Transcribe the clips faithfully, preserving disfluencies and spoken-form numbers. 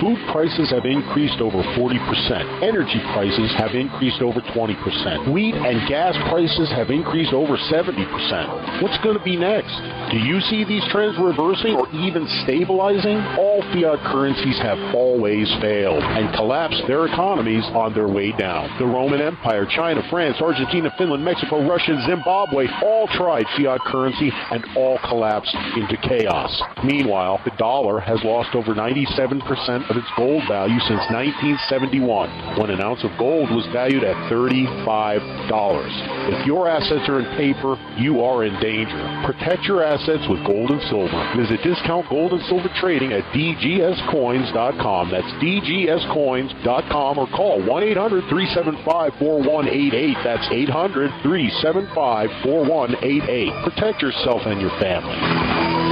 Food prices have increased over forty percent. Energy prices have increased over twenty percent. Wheat and gas prices have increased over seventy percent. What's going to be next? Do you see these trends reversing or even stabilizing? All fiat currencies have always failed and collapsed their economies on their way down. The Roman Empire, China, France, Argentina, Finland, Mexico, Russia, Zimbabwe all tried fiat currency and all collapsed into chaos. Meanwhile, the dollar has lost over ninety-seven percent of its gold value since nineteen seventy-one, when an ounce of gold was valued at thirty-five dollars. If your assets are in paper, you are in danger. Protect your assets with gold and silver. Visit Discount Gold and Silver Trading at D G S coins dot com. That's D G S coins dot com, or call one eight hundred three seven five four one eight eight. That's eight hundred three seven five four one eight eight. Protect yourself and your family.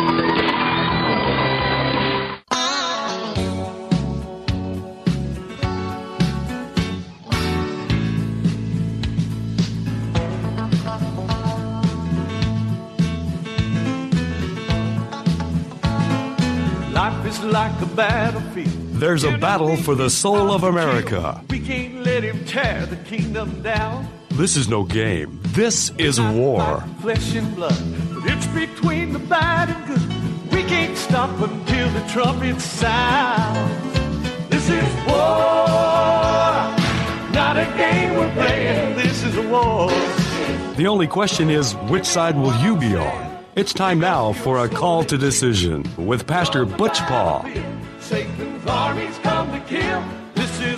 Like a battlefield. There's a battle for the soul of America. We can't let him tear the kingdom down. This is no game. This is war. Flesh and blood, but it's between the bad and good. We can't stop until the trumpet sounds. This is war, not a game we're playing. This is a war. The only question is, which side will you be on? It's time now for a call to decision with Pastor Butch Paul. Satan's armies come to kill. This is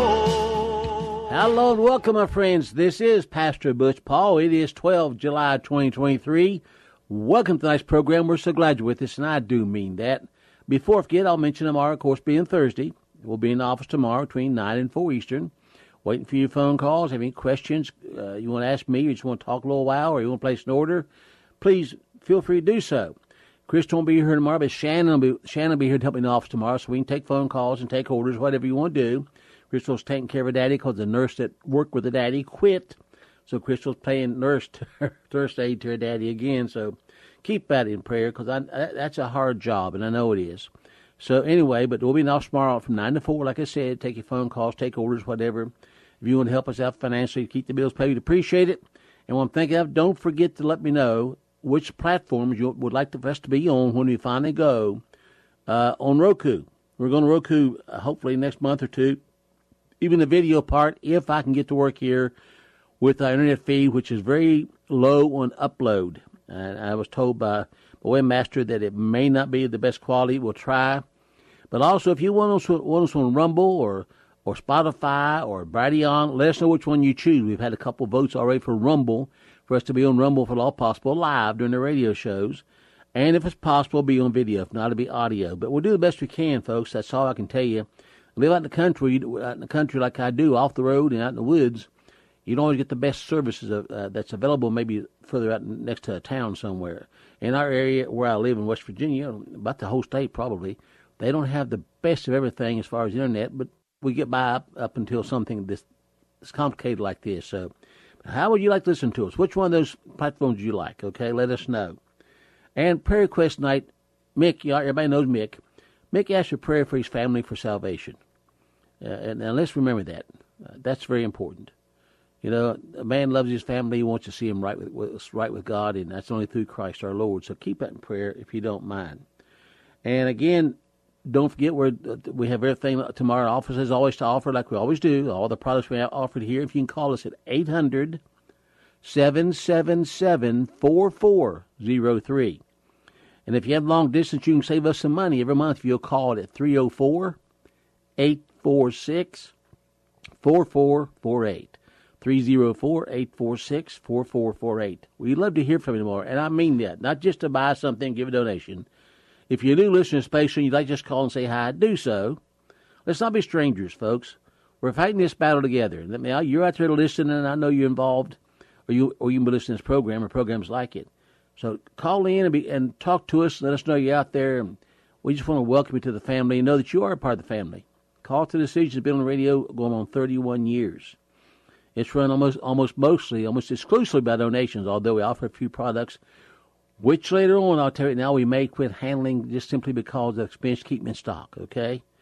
war. Hello and welcome, my friends. This is Pastor Butch Paul. It is the twelfth of July, twenty twenty-three. Welcome to tonight's program. We're so glad you're with us, and I do mean that. Before I forget, I'll mention tomorrow, of course, being Thursday. We'll be in the office tomorrow between nine and four Eastern. Waiting for your phone calls. Have any questions uh, you want to ask me, or you just want to talk a little while, or you want to place an order, please feel free to do so. Chris won't be here tomorrow, but Shannon will be, Shannon will be here to help me in the office tomorrow, so we can take phone calls and take orders, whatever you want to do. Crystal's taking care of her daddy because the nurse that worked with the daddy quit. So Crystal's paying nurse to her, nurse aid to her daddy again. So keep that in prayer, because I, I, that's a hard job, and I know it is. So anyway, but we'll be in the office tomorrow from nine to four, like I said. Take your phone calls, take orders, whatever. If you want to help us out financially, keep the bills paid, we'd appreciate it. And what I'm thinking of, don't forget to let me know which platforms you would like us to be on when we finally go uh, on Roku. We're going to Roku uh, hopefully next month or two. Even the video part, if I can get to work here with our internet feed, which is very low on upload. And I was told by the webmaster that it may not be the best quality. We'll try. But also, if you want us, want us on Rumble or, or Spotify or Brighteon, let us know which one you choose. We've had a couple votes already for Rumble, for us to be on Rumble for all possible live during the radio shows. And if it's possible, be on video. If not, it'll be audio. But we'll do the best we can, folks. That's all I can tell you. Live out in the country, out in the country like I do, off the road and out in the woods, you don't always get the best services uh, that's available maybe further out next to a town somewhere. In our area where I live in West Virginia, about the whole state probably, they don't have the best of everything as far as internet, but we get by up, up until something that's, that's complicated like this. So how would you like to listen to us? Which one of those platforms do you like? Okay, let us know. And prayer request night, Mick, everybody knows Mick. Mick asked for prayer for his family for salvation. Uh, and, and let's remember that. Uh, that's very important. You know, a man loves his family. He wants to see him right with, with right with God, and that's only through Christ our Lord. So keep that in prayer if you don't mind. And again, don't forget we're, we have everything tomorrow. Office is always to offer, like we always do. All the products we have offered here. If you can call us at eight hundred, seven seven seven, four four zero three. And if you have long distance, you can save us some money every month if you'll call it at three oh four, eight four six, four four four eight. three oh four, eight four six, four four four eight. We'd love to hear from you tomorrow, and I mean that. Not just to buy something, give a donation. If you do listen to Space and you'd like to just call and say hi, do so. Let's not be strangers, folks. We're fighting this battle together. You're out there listening, and I know you're involved, or you or you can be listening to this program or programs like it. So call in and, be, and talk to us. Let us know you're out there. And we just want to welcome you to the family and know that you are a part of the family. Call to Decisions has been on the radio going on thirty-one years. It's run almost almost mostly, almost exclusively by donations, although we offer a few products, which later on, I'll tell you now, we may quit handling just simply because of expense keep them in stock, okay?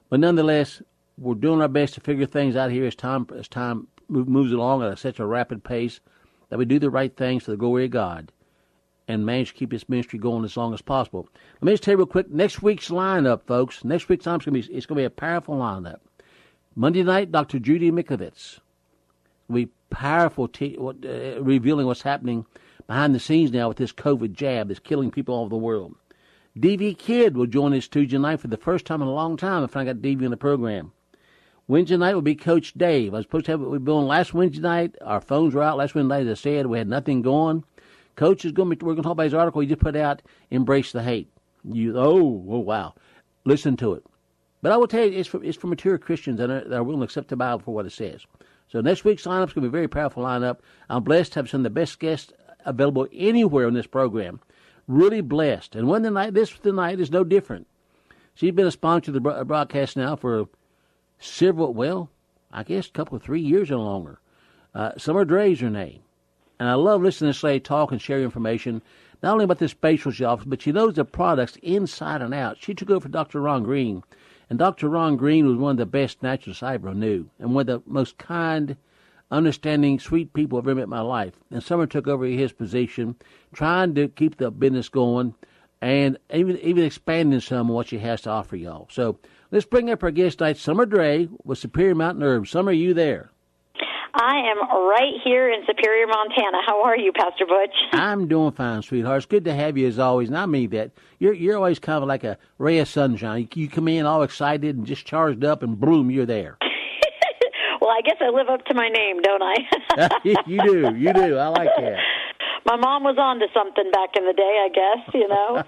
But nonetheless, we're doing our best to figure things out here as time as time moves along at such a rapid pace that we do the right things for the glory of God and manage to keep this ministry going as long as possible. Let me just tell you real quick, next week's lineup, folks. Next week's lineup is going to be, it's going to be a powerful lineup. Monday night, Doctor Judy Mikovits will be powerful, te- uh, revealing what's happening behind the scenes now with this COVID jab that's killing people all over the world. D V Kidd will join us Tuesday night for the first time in a long time. I finally got D V in the program. Wednesday night will be Coach Dave. I was supposed to have it we've been on last Wednesday night. Our phones were out last Wednesday night. As I said, we had nothing going. Coach is going to be, we're going to talk about his article he just put out, Embrace the Hate. You, oh, oh, wow. Listen to it. But I will tell you, it's for, it's for mature Christians that are, that are willing to accept the Bible for what it says. So next week's lineup is going to be a very powerful lineup. I'm blessed to have some of the best guests available anywhere on this program. Really blessed. And when the night, this tonight is no different. She's been a sponsor of the broadcast now for several, well, I guess a couple of three years or longer. Uh, Summer Dre's her name. And I love listening to Slay talk and share information, not only about this facial she offers, but she knows the products inside and out. She took over for Doctor Ron Green. And Doctor Ron Green was one of the best naturalists I ever knew, and one of the most kind, understanding, sweet people I've ever met in my life. And Summer took over his position, trying to keep the business going, and even even expanding some of what she has to offer y'all. So let's bring up our guest tonight, Summer Dre with Superior Mountain Herbs. Summer, are you there? I am right here in Superior, Montana. How are you, Pastor Butch? I'm doing fine, sweetheart. It's good to have you as always, and I mean that. You're you're always kind of like a ray of sunshine. You, you come in all excited and just charged up, and boom, you're there. Well, I guess I live up to my name, don't I? You do, you do. I like that. My mom was on to something back in the day, I guess, you know.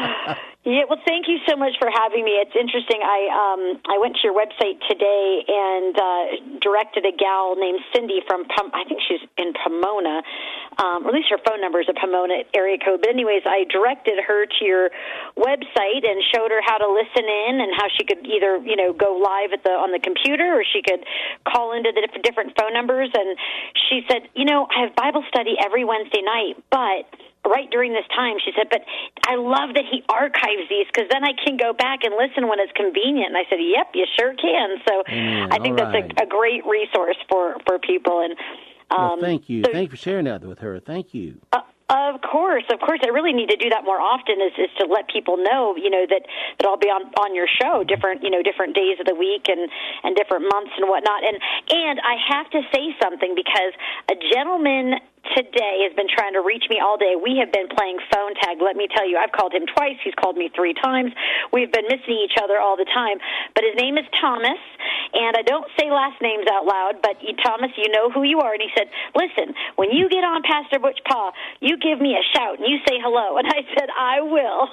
Yeah, well, thank you so much for having me. It's interesting. I um I went to your website today and uh, directed a gal named Cindy from Pom- I think she's in Pomona, um, or at least her phone number is a Pomona area code. But anyways, I directed her to your website and showed her how to listen in and how she could either you know go live at the on the computer or she could call into the diff- different phone numbers. And she said, you know, I have Bible study every Wednesday night, but right during this time, she said, but I love that he archives these because then I can go back and listen when it's convenient. And I said, yep, you sure can. So mm, I think right. that's a, a great resource for, for people. And um, well, thank you. So, thank you for sharing that with her. Thank you. Uh, Of course, of course. I really need to do that more often is, is to let people know, you know, that, that I'll be on, on your show different, you know, different days of the week and, and different months and whatnot. And, and I have to say something because a gentleman today has been trying to reach me all day. We have been playing phone tag. Let me tell you, I've called him twice. He's called me three times. We've been missing each other all the time. But his name is Thomas, and I don't say last names out loud, but you, Thomas, you know who you are. And he said, listen, when you get on Pastor Butch Paw, you give me a shout and you say hello. And I said, I will.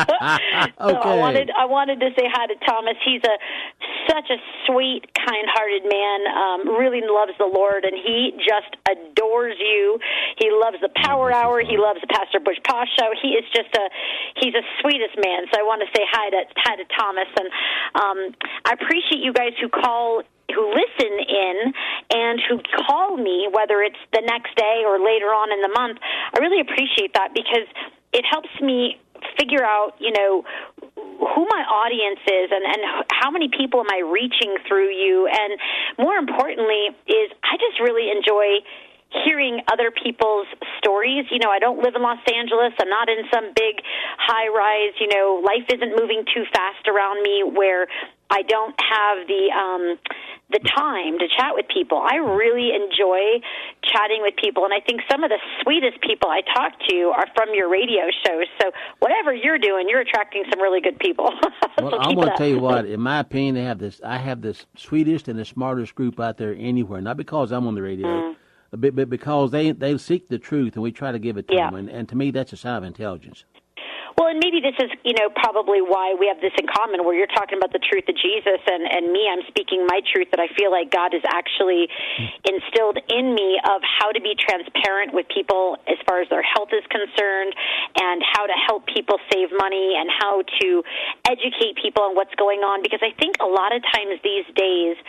Okay. So I wanted, I wanted to say hi to Thomas. He's a such a sweet, kind-hearted man, um, really loves the Lord, and he just adores you. He loves the Power Hour. He loves the Pastor Butch Paw Show. He is just a, he's the sweetest man. So I want to say hi to, hi to Thomas. And um, I appreciate you guys who call, who listen in and who call me, whether it's the next day or later on in the month. I really appreciate that because it helps me figure out, you know, who my audience is and, and how many people am I reaching through you. And more importantly is I just really enjoy hearing other people's stories. You know, I don't live in Los Angeles. I'm not in some big high-rise, you know, life isn't moving too fast around me where I don't have the um, the time to chat with people. I really enjoy chatting with people, and I think some of the sweetest people I talk to are from your radio shows. So whatever you're doing, you're attracting some really good people. Well, so I'm going to tell you what, in my opinion, they have this. I have the sweetest and the smartest group out there anywhere, not because I'm on the radio, mm. but, but because they, they seek the truth, and we try to give it to yeah. them. And, and to me, that's a sign of intelligence. Well, and maybe this is, you know, probably why we have this in common, where you're talking about the truth of Jesus, and, and me, I'm speaking my truth that I feel like God has actually instilled in me of how to be transparent with people as far as their health is concerned, and how to help people save money, and how to educate people on what's going on. Because I think a lot of times these days,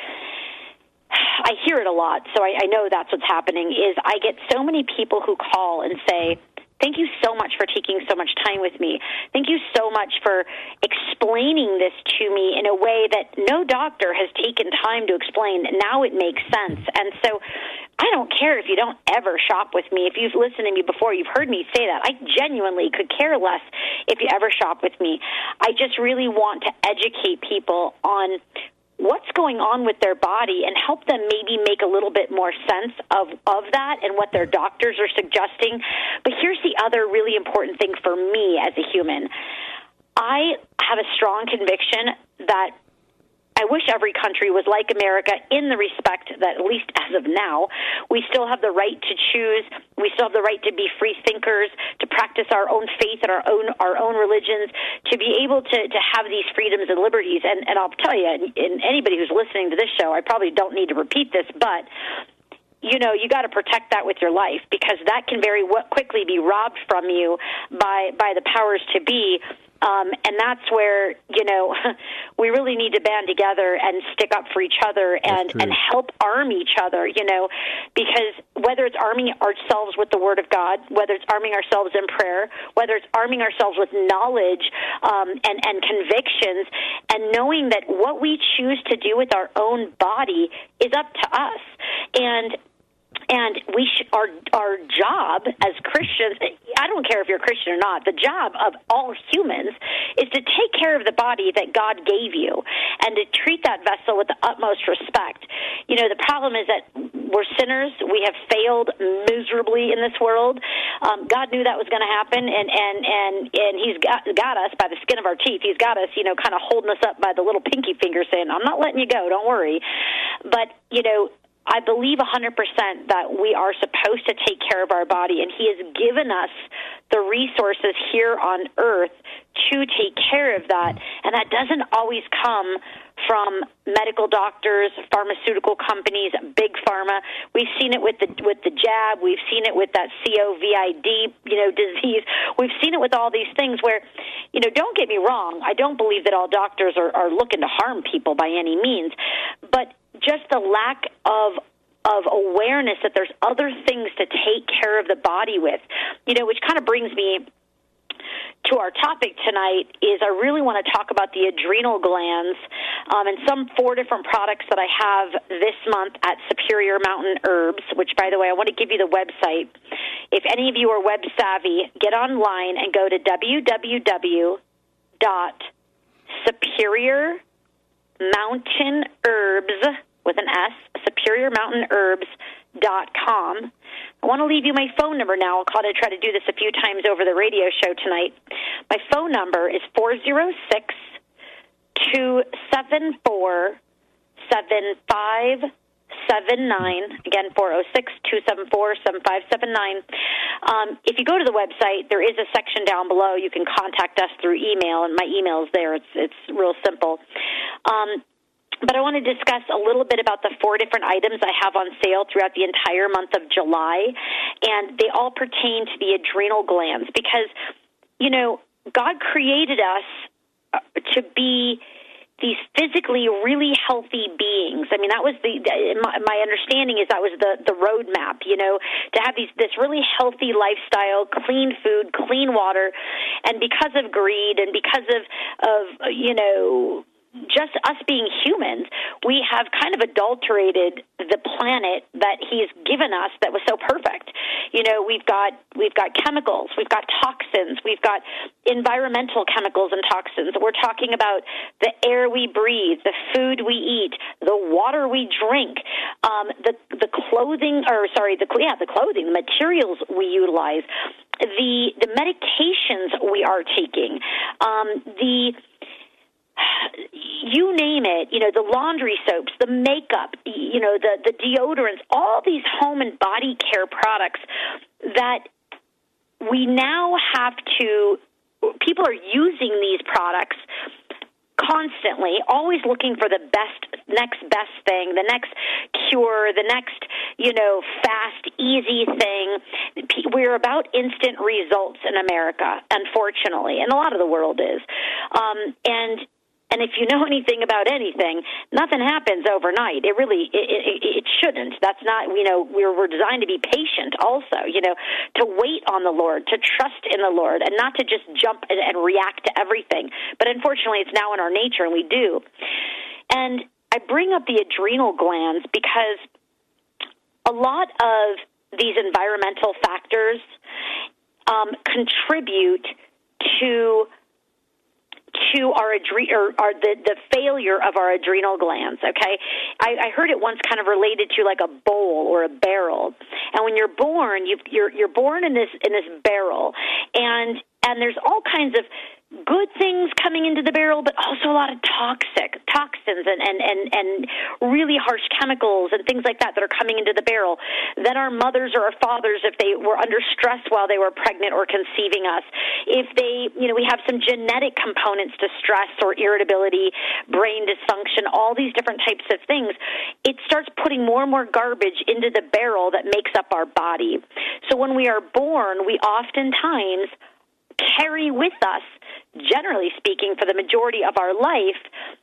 I hear it a lot, so I, I know that's what's happening, is I get so many people who call and say, Thank you so much for taking so much time with me. Thank you so much for explaining this to me in a way that no doctor has taken time to explain. Now it makes sense. And so I don't care if you don't ever shop with me. If you've listened to me before, you've heard me say that. I genuinely could care less if you ever shop with me. I just really want to educate people on what's going on with their body and help them maybe make a little bit more sense of, of that and what their doctors are suggesting. But here's the other really important thing for me as a human. I have a strong conviction that I wish every country was like America in the respect that, at least as of now, we still have the right to choose. We still have the right to be free thinkers, to practice our own faith and our own our own religions, to be able to, to have these freedoms and liberties. And, and I'll tell you, and anybody who's listening to this show, I probably don't need to repeat this, but you know, you got to protect that with your life, because that can very quickly be robbed from you by by the powers to be. Um, and that's where, you know, we really need to band together and stick up for each other and, and help arm each other, you know, because whether it's arming ourselves with the Word of God, whether it's arming ourselves in prayer, whether it's arming ourselves with knowledge um, and, and convictions, and knowing that what we choose to do with our own body is up to us. And And we sh- our our job as Christians, I don't care if you're a Christian or not, the job of all humans is to take care of the body that God gave you and to treat that vessel with the utmost respect. You know, the problem is that we're sinners. We have failed miserably in this world. Um, God knew that was going to happen, and, and, and, and he's got, got us by the skin of our teeth. He's got us, you know, kind of holding us up by the little pinky finger saying, I'm not letting you go, don't worry. But, you know, I believe one hundred percent that we are supposed to take care of our body, and he has given us the resources here on earth to take care of that. And that doesn't always come from medical doctors, pharmaceutical companies, big pharma. We've seen it with the with the jab. We've seen it with that COVID, you know, disease. We've seen it with all these things where, you know, don't get me wrong, I don't believe that all doctors are, are looking to harm people by any means, but just the lack of of awareness that there's other things to take care of the body with, you know, which kind of brings me to our topic tonight is I really want to talk about the adrenal glands um, and some four different products that I have this month at Superior Mountain Herbs, which, by the way, I want to give you the website. If any of you are web savvy, get online and go to w w w dot superior mountain herbs with an S, superior mountain herbs dot com. I want to leave you my phone number now. I'll call to try to do this a few times over the radio show tonight. My phone number is four oh six, two seven four, seven five seven nine. Again, four oh six, two seven four, seven five seven nine. Um, if you go to the website, there is a section down below. You can contact us through email, and my email is there. It's, it's real simple. Um, But I want to discuss a little bit about the four different items I have on sale throughout the entire month of July, and they all pertain to the adrenal glands because, you know, God created us to be these physically really healthy beings. I mean, that was the, my, my understanding is that was the, the roadmap, you know, to have these this really healthy lifestyle, clean food, clean water, and because of greed and because of, of you know, just us being humans, we have kind of adulterated the planet that he's given us that was so perfect. You know, we've got we've got chemicals, we've got toxins, we've got environmental chemicals and toxins. We're talking about the air we breathe, the food we eat, the water we drink, um, the the clothing, or sorry, the yeah, the clothing, the materials we utilize, the the medications we are taking, um, the you name it, you know, the laundry soaps, the makeup, you know, the, the deodorants, all these home and body care products that we now have to, people are using these products constantly, always looking for the best, next best thing, the next cure, the next, you know, fast, easy thing. We're about instant results in America, unfortunately, and a lot of the world is. Um, and And if you know anything about anything, nothing happens overnight. It really, it, it, it shouldn't. That's not, you know, we're, we're designed to be patient also, you know, to wait on the Lord, to trust in the Lord, and not to just jump and, and react to everything. But unfortunately, it's now in our nature, and we do. And I bring up the adrenal glands because a lot of these environmental factors um, contribute to to our adre- or, or the, the failure of our adrenal glands, okay? I, I heard it once kind of related to like a bowl or a barrel. And when you're born, you've, you're you're born in this in this barrel, and and there's all kinds of good things coming into the barrel, but also a lot of toxic toxins and, and, and, and really harsh chemicals and things like that that are coming into the barrel. Then our mothers or our fathers, if they were under stress while they were pregnant or conceiving us, if they, you know, we have some genetic components to stress or irritability, brain dysfunction, all these different types of things, it starts putting more and more garbage into the barrel that makes up our body. So when we are born, we oftentimes carry with us, generally speaking, for the majority of our life,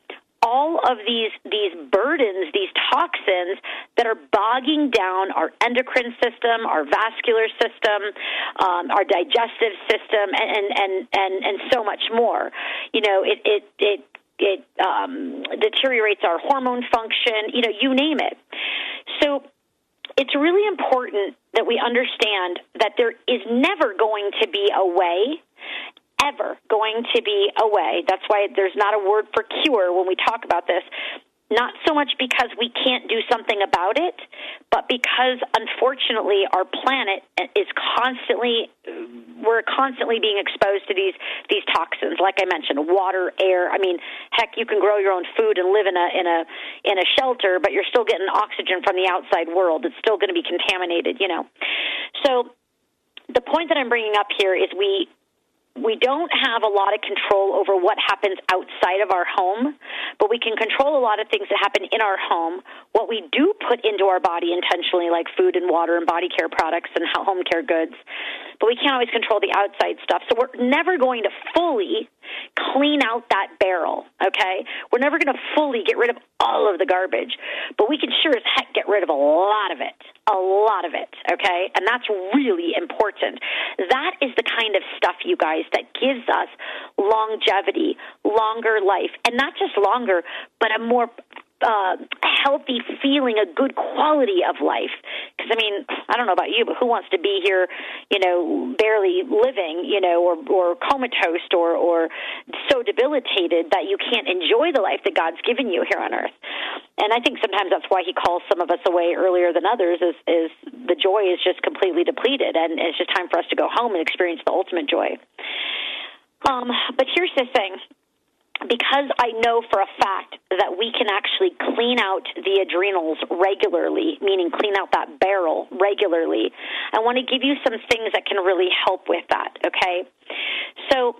all of these these burdens, these toxins that are bogging down our endocrine system, our vascular system, um, our digestive system, and, and, and, and so much more. You know, it it it it um, deteriorates our hormone function. You know, you name it. So it's really important that we understand that there is never going to be a way, ever going to be a way. That's why there's not a word for cure when we talk about this. Not so much because we can't do something about it, but because, unfortunately, our planet is constantly, we're constantly being exposed to these these toxins. Like I mentioned, water, air. I mean, heck, you can grow your own food and live in a in a in a shelter, but you're still getting oxygen from the outside world. It's still going to be contaminated, you know. So the point that I'm bringing up here is we. We don't have a lot of control over what happens outside of our home, but we can control a lot of things that happen in our home. What we do put into our body intentionally, like food and water and body care products and home care goods, but we can't always control the outside stuff. So we're never going to fully clean out that barrel, okay? We're never going to fully get rid of all of the garbage, but we can sure as heck get rid of a lot of it, a lot of it, okay? And that's really important. That is the kind of stuff, you guys, that gives us longevity, longer life, and not just longer, but a more uh, healthy feeling, a good quality of life. Because, I mean, I don't know about you, but who wants to be here, you know, barely living, you know, or, or comatose or, or so debilitated that you can't enjoy the life that God's given you here on earth? And I think sometimes that's why he calls some of us away earlier than others, is, is the joy is just completely depleted, and it's just time for us to go home and experience the ultimate joy. Um, but here's the thing. Because I know for a fact that we can actually clean out the adrenals regularly, meaning clean out that barrel regularly, I want to give you some things that can really help with that, okay? So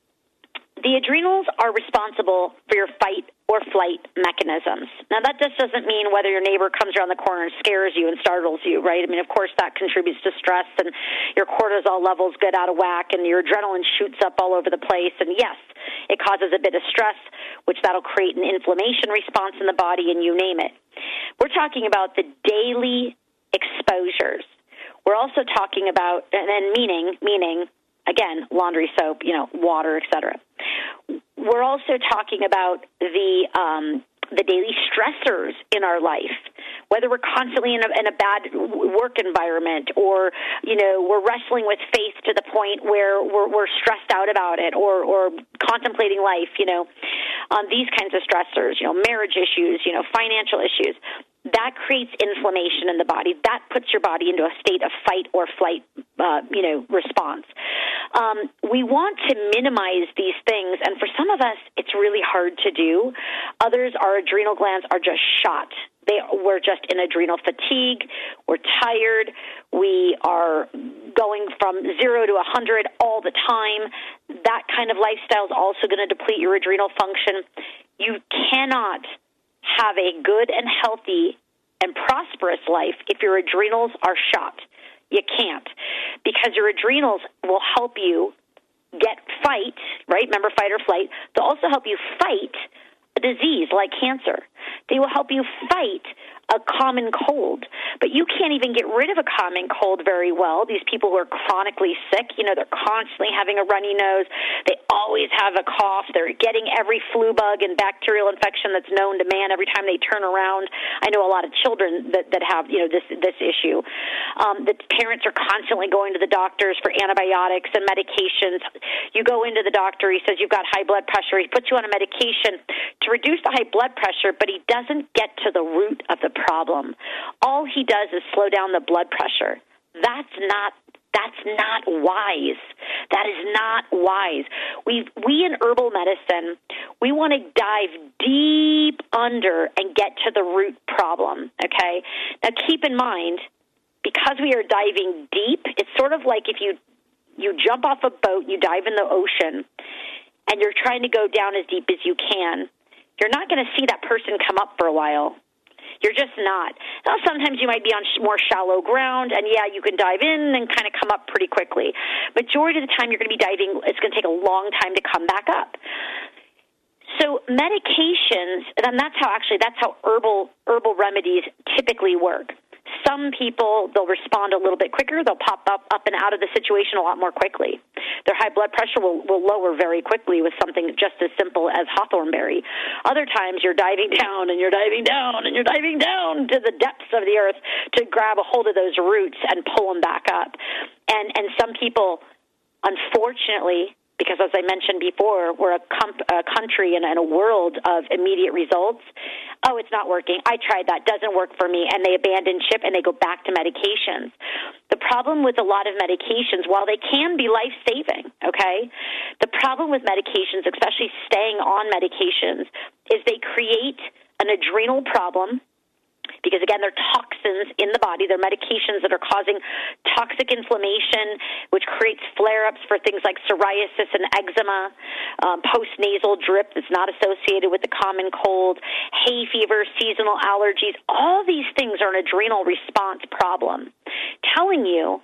the adrenals are responsible for your fight or flight mechanisms. Now, that just doesn't mean whether your neighbor comes around the corner and scares you and startles you, right? I mean, of course, that contributes to stress, and your cortisol levels get out of whack, and your adrenaline shoots up all over the place. And yes, it causes a bit of stress, which that'll create an inflammation response in the body, and you name it. We're talking about the daily exposures. We're also talking about, and then meaning, meaning, again, laundry soap, you know, water, et cetera. We're also talking about the um, the daily stressors in our life, whether we're constantly in a, in a bad work environment, or, you know, we're wrestling with faith to the point where we're, we're stressed out about it, or, or contemplating life, you know, um, these kinds of stressors, you know, marriage issues, you know, financial issues. That creates inflammation in the body. That puts your body into a state of fight or flight, uh, you know, response. Um, we want to minimize these things, and for some of us, it's really hard to do. Others, our adrenal glands are just shot. They, we're just in adrenal fatigue. We're tired. We are going from zero to one hundred all the time. That kind of lifestyle is also going to deplete your adrenal function. You cannot have a good and healthy and prosperous life if your adrenals are shot. You can't, because your adrenals will help you get fight, right? Remember fight or flight. They'll also help you fight a disease like cancer. They will help you fight a common cold, but you can't even get rid of a common cold very well. These people who are chronically sick, you know, they're constantly having a runny nose. They always have a cough. They're getting every flu bug and bacterial infection that's known to man every time they turn around. I know a lot of children that, that have, you know, this this issue. Um, the parents are constantly going to the doctors for antibiotics and medications. You go into the doctor, he says you've got high blood pressure. He puts you on a medication to reduce the high blood pressure, but he doesn't get to the root of the problem. All he does is slow down the blood pressure. That's not that's not wise. That is not wise. We we in herbal medicine, we want to dive deep under and get to the root problem, okay? Now keep in mind, because we are diving deep, it's sort of like if you you jump off a boat, you dive in the ocean, and you're trying to go down as deep as you can. You're not going to see that person come up for a while. You're just not. Now, sometimes you might be on sh- more shallow ground, and, yeah, you can dive in and kind of come up pretty quickly. Majority of the time you're going to be diving, it's going to take a long time to come back up. So medications, and that's how actually, that's how herbal herbal remedies typically work. Some people, they'll respond a little bit quicker. They'll pop up, up and out of the situation a lot more quickly. Their high blood pressure will, will lower very quickly with something just as simple as hawthornberry. Other times you're diving down and you're diving down and you're diving down to the depths of the earth to grab a hold of those roots and pull them back up. And, and some people, unfortunately, because as I mentioned before, we're a, comp- a country and, and a world of immediate results. Oh, it's not working. I tried that. Doesn't work for me. And they abandon ship and they go back to medications. The problem with a lot of medications, while they can be life-saving, okay, the problem with medications, especially staying on medications, is they create an adrenal problem. Because, again, they're toxins in the body. They're medications that are causing toxic inflammation, which creates flare-ups for things like psoriasis and eczema, um, post-nasal drip that's not associated with the common cold, hay fever, seasonal allergies. All these things are an adrenal response problem, telling you,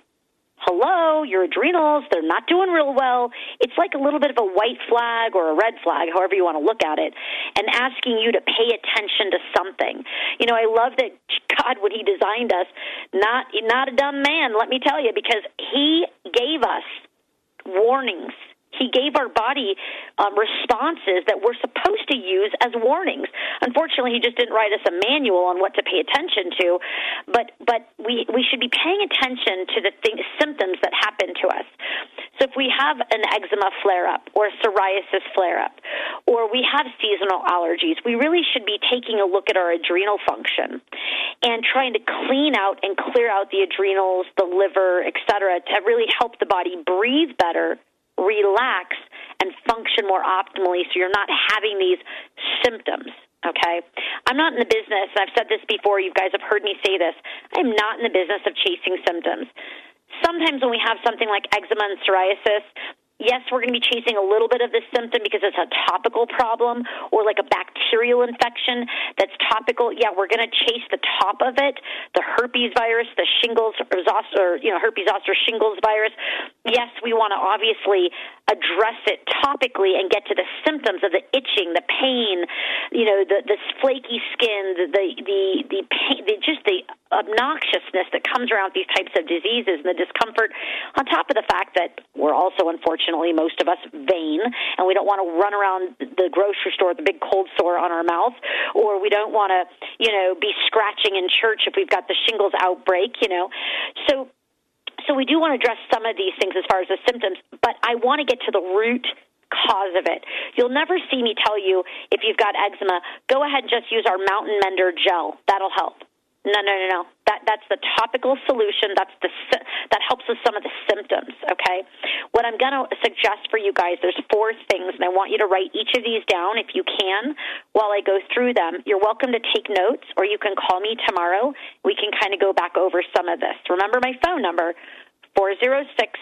hello, your adrenals, they're not doing real well. It's like a little bit of a white flag or a red flag, however you want to look at it, and asking you to pay attention to something. You know, I love that God, when he designed us, not, not a dumb man, let me tell you, because he gave us warnings. He gave our body um, responses that we're supposed to use as warnings. Unfortunately, he just didn't write us a manual on what to pay attention to, but but we, we should be paying attention to the thing, symptoms that happen to us. So if we have an eczema flare-up or a psoriasis flare-up or we have seasonal allergies, we really should be taking a look at our adrenal function and trying to clean out and clear out the adrenals, the liver, et cetera, to really help the body breathe better, relax, and function more optimally so you're not having these symptoms, okay? I'm not in the business, and I've said this before, you guys have heard me say this, I'm not in the business of chasing symptoms. Sometimes when we have something like eczema and psoriasis, yes, we're going to be chasing a little bit of this symptom because it's a topical problem or like a bacterial infection that's topical. Yeah, we're going to chase the top of it, the herpes virus, the shingles, or, or you know, herpes zoster shingles virus. Yes, we want to obviously address it topically and get to the symptoms of the itching, the pain, you know, the, the flaky skin, the the the, the pain, the, just the obnoxiousness that comes around these types of diseases and the discomfort, on top of the fact that we're also, unfortunately, most of us vain, and we don't want to run around the grocery store with a big cold sore on our mouth, or we don't want to, you know, be scratching in church if we've got the shingles outbreak, you know. So so we do want to address some of these things as far as the symptoms, but I want to get to the root cause of it. You'll never see me tell you, if you've got eczema, go ahead and just use our Mountain Mender gel. That'll help. No, no, no, no. That that's the topical solution. That's the that helps with some of the symptoms. Okay. What I'm going to suggest for you guys, there's four things, and I want you to write each of these down if you can while I go through them. You're welcome to take notes, or you can call me tomorrow. We can kind of go back over some of this. Remember my phone number: four zero six,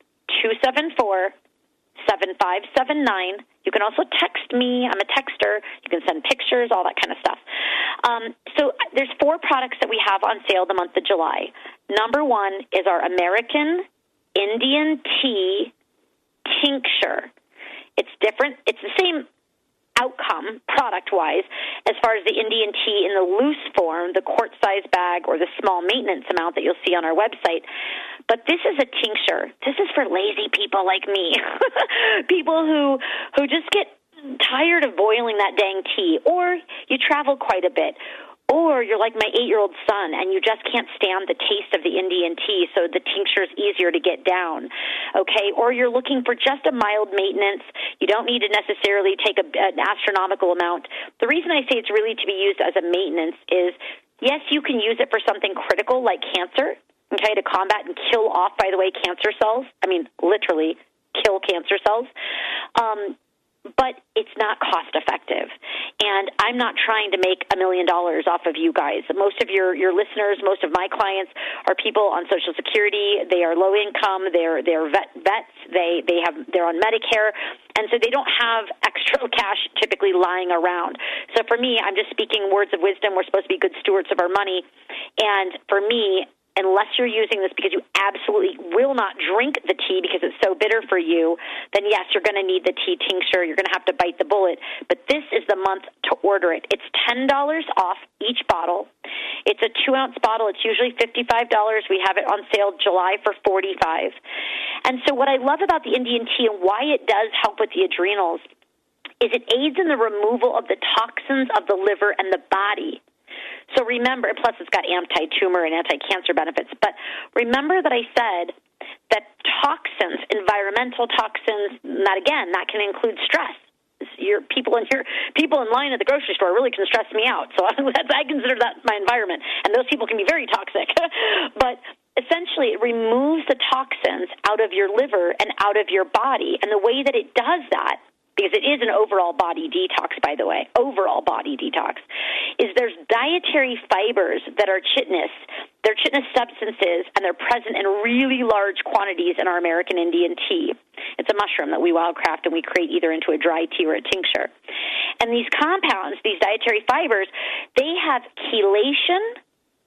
two seven four, seven five seven nine. You can also text me. I'm a texter. You can send pictures, all that kind of stuff. Um, so there's four products that we have on sale the month of July. Number one is our American Indian Tea tincture. It's different. It's the same outcome, product-wise, as far as the Indian tea in the loose form, the quart-size bag, or the small maintenance amount that you'll see on our website. But this is a tincture. This is for lazy people like me, people who who just get tired of boiling that dang tea, or you travel quite a bit, or you're like my eight-year-old son and you just can't stand the taste of the Indian tea, so the tincture is easier to get down, okay? Or you're looking for just a mild maintenance. You don't need to necessarily take a, an astronomical amount. The reason I say it's really to be used as a maintenance is, yes, you can use it for something critical like cancer, okay, to combat and kill off, by the way, cancer cells. I mean, literally kill cancer cells. Um But it's not cost-effective, and I'm not trying to make a million dollars off of you guys. Most of your, your listeners, most of my clients are people on Social Security. They are low income. They're they're vet, vets. They they have they're on Medicare, and so they don't have extra cash typically lying around. So for me, I'm just speaking words of wisdom. We're supposed to be good stewards of our money, and for me, unless you're using this because you absolutely will not drink the tea because it's so bitter for you, then yes, you're going to need the tea tincture. You're going to have to bite the bullet. But this is the month to order it. It's ten dollars off each bottle. It's a two-ounce bottle. It's usually fifty-five dollars. We have it on sale July for forty-five dollars. And so what I love about the Indian tea and why it does help with the adrenals is it aids in the removal of the toxins of the liver and the body. So remember, plus it's got anti-tumor and anti-cancer benefits, but remember that I said that toxins, environmental toxins, that again, that can include stress. Your people in here, people in line at the grocery store really can stress me out. So I consider that my environment, and those people can be very toxic. But essentially, it removes the toxins out of your liver and out of your body, and the way that it does that, because it is an overall body detox, by the way, overall body detox, is there's dietary fibers that are chitinous. They're chitinous substances, and they're present in really large quantities in our American Indian tea. It's a mushroom that we wildcraft and we create either into a dry tea or a tincture. And these compounds, these dietary fibers, they have chelation,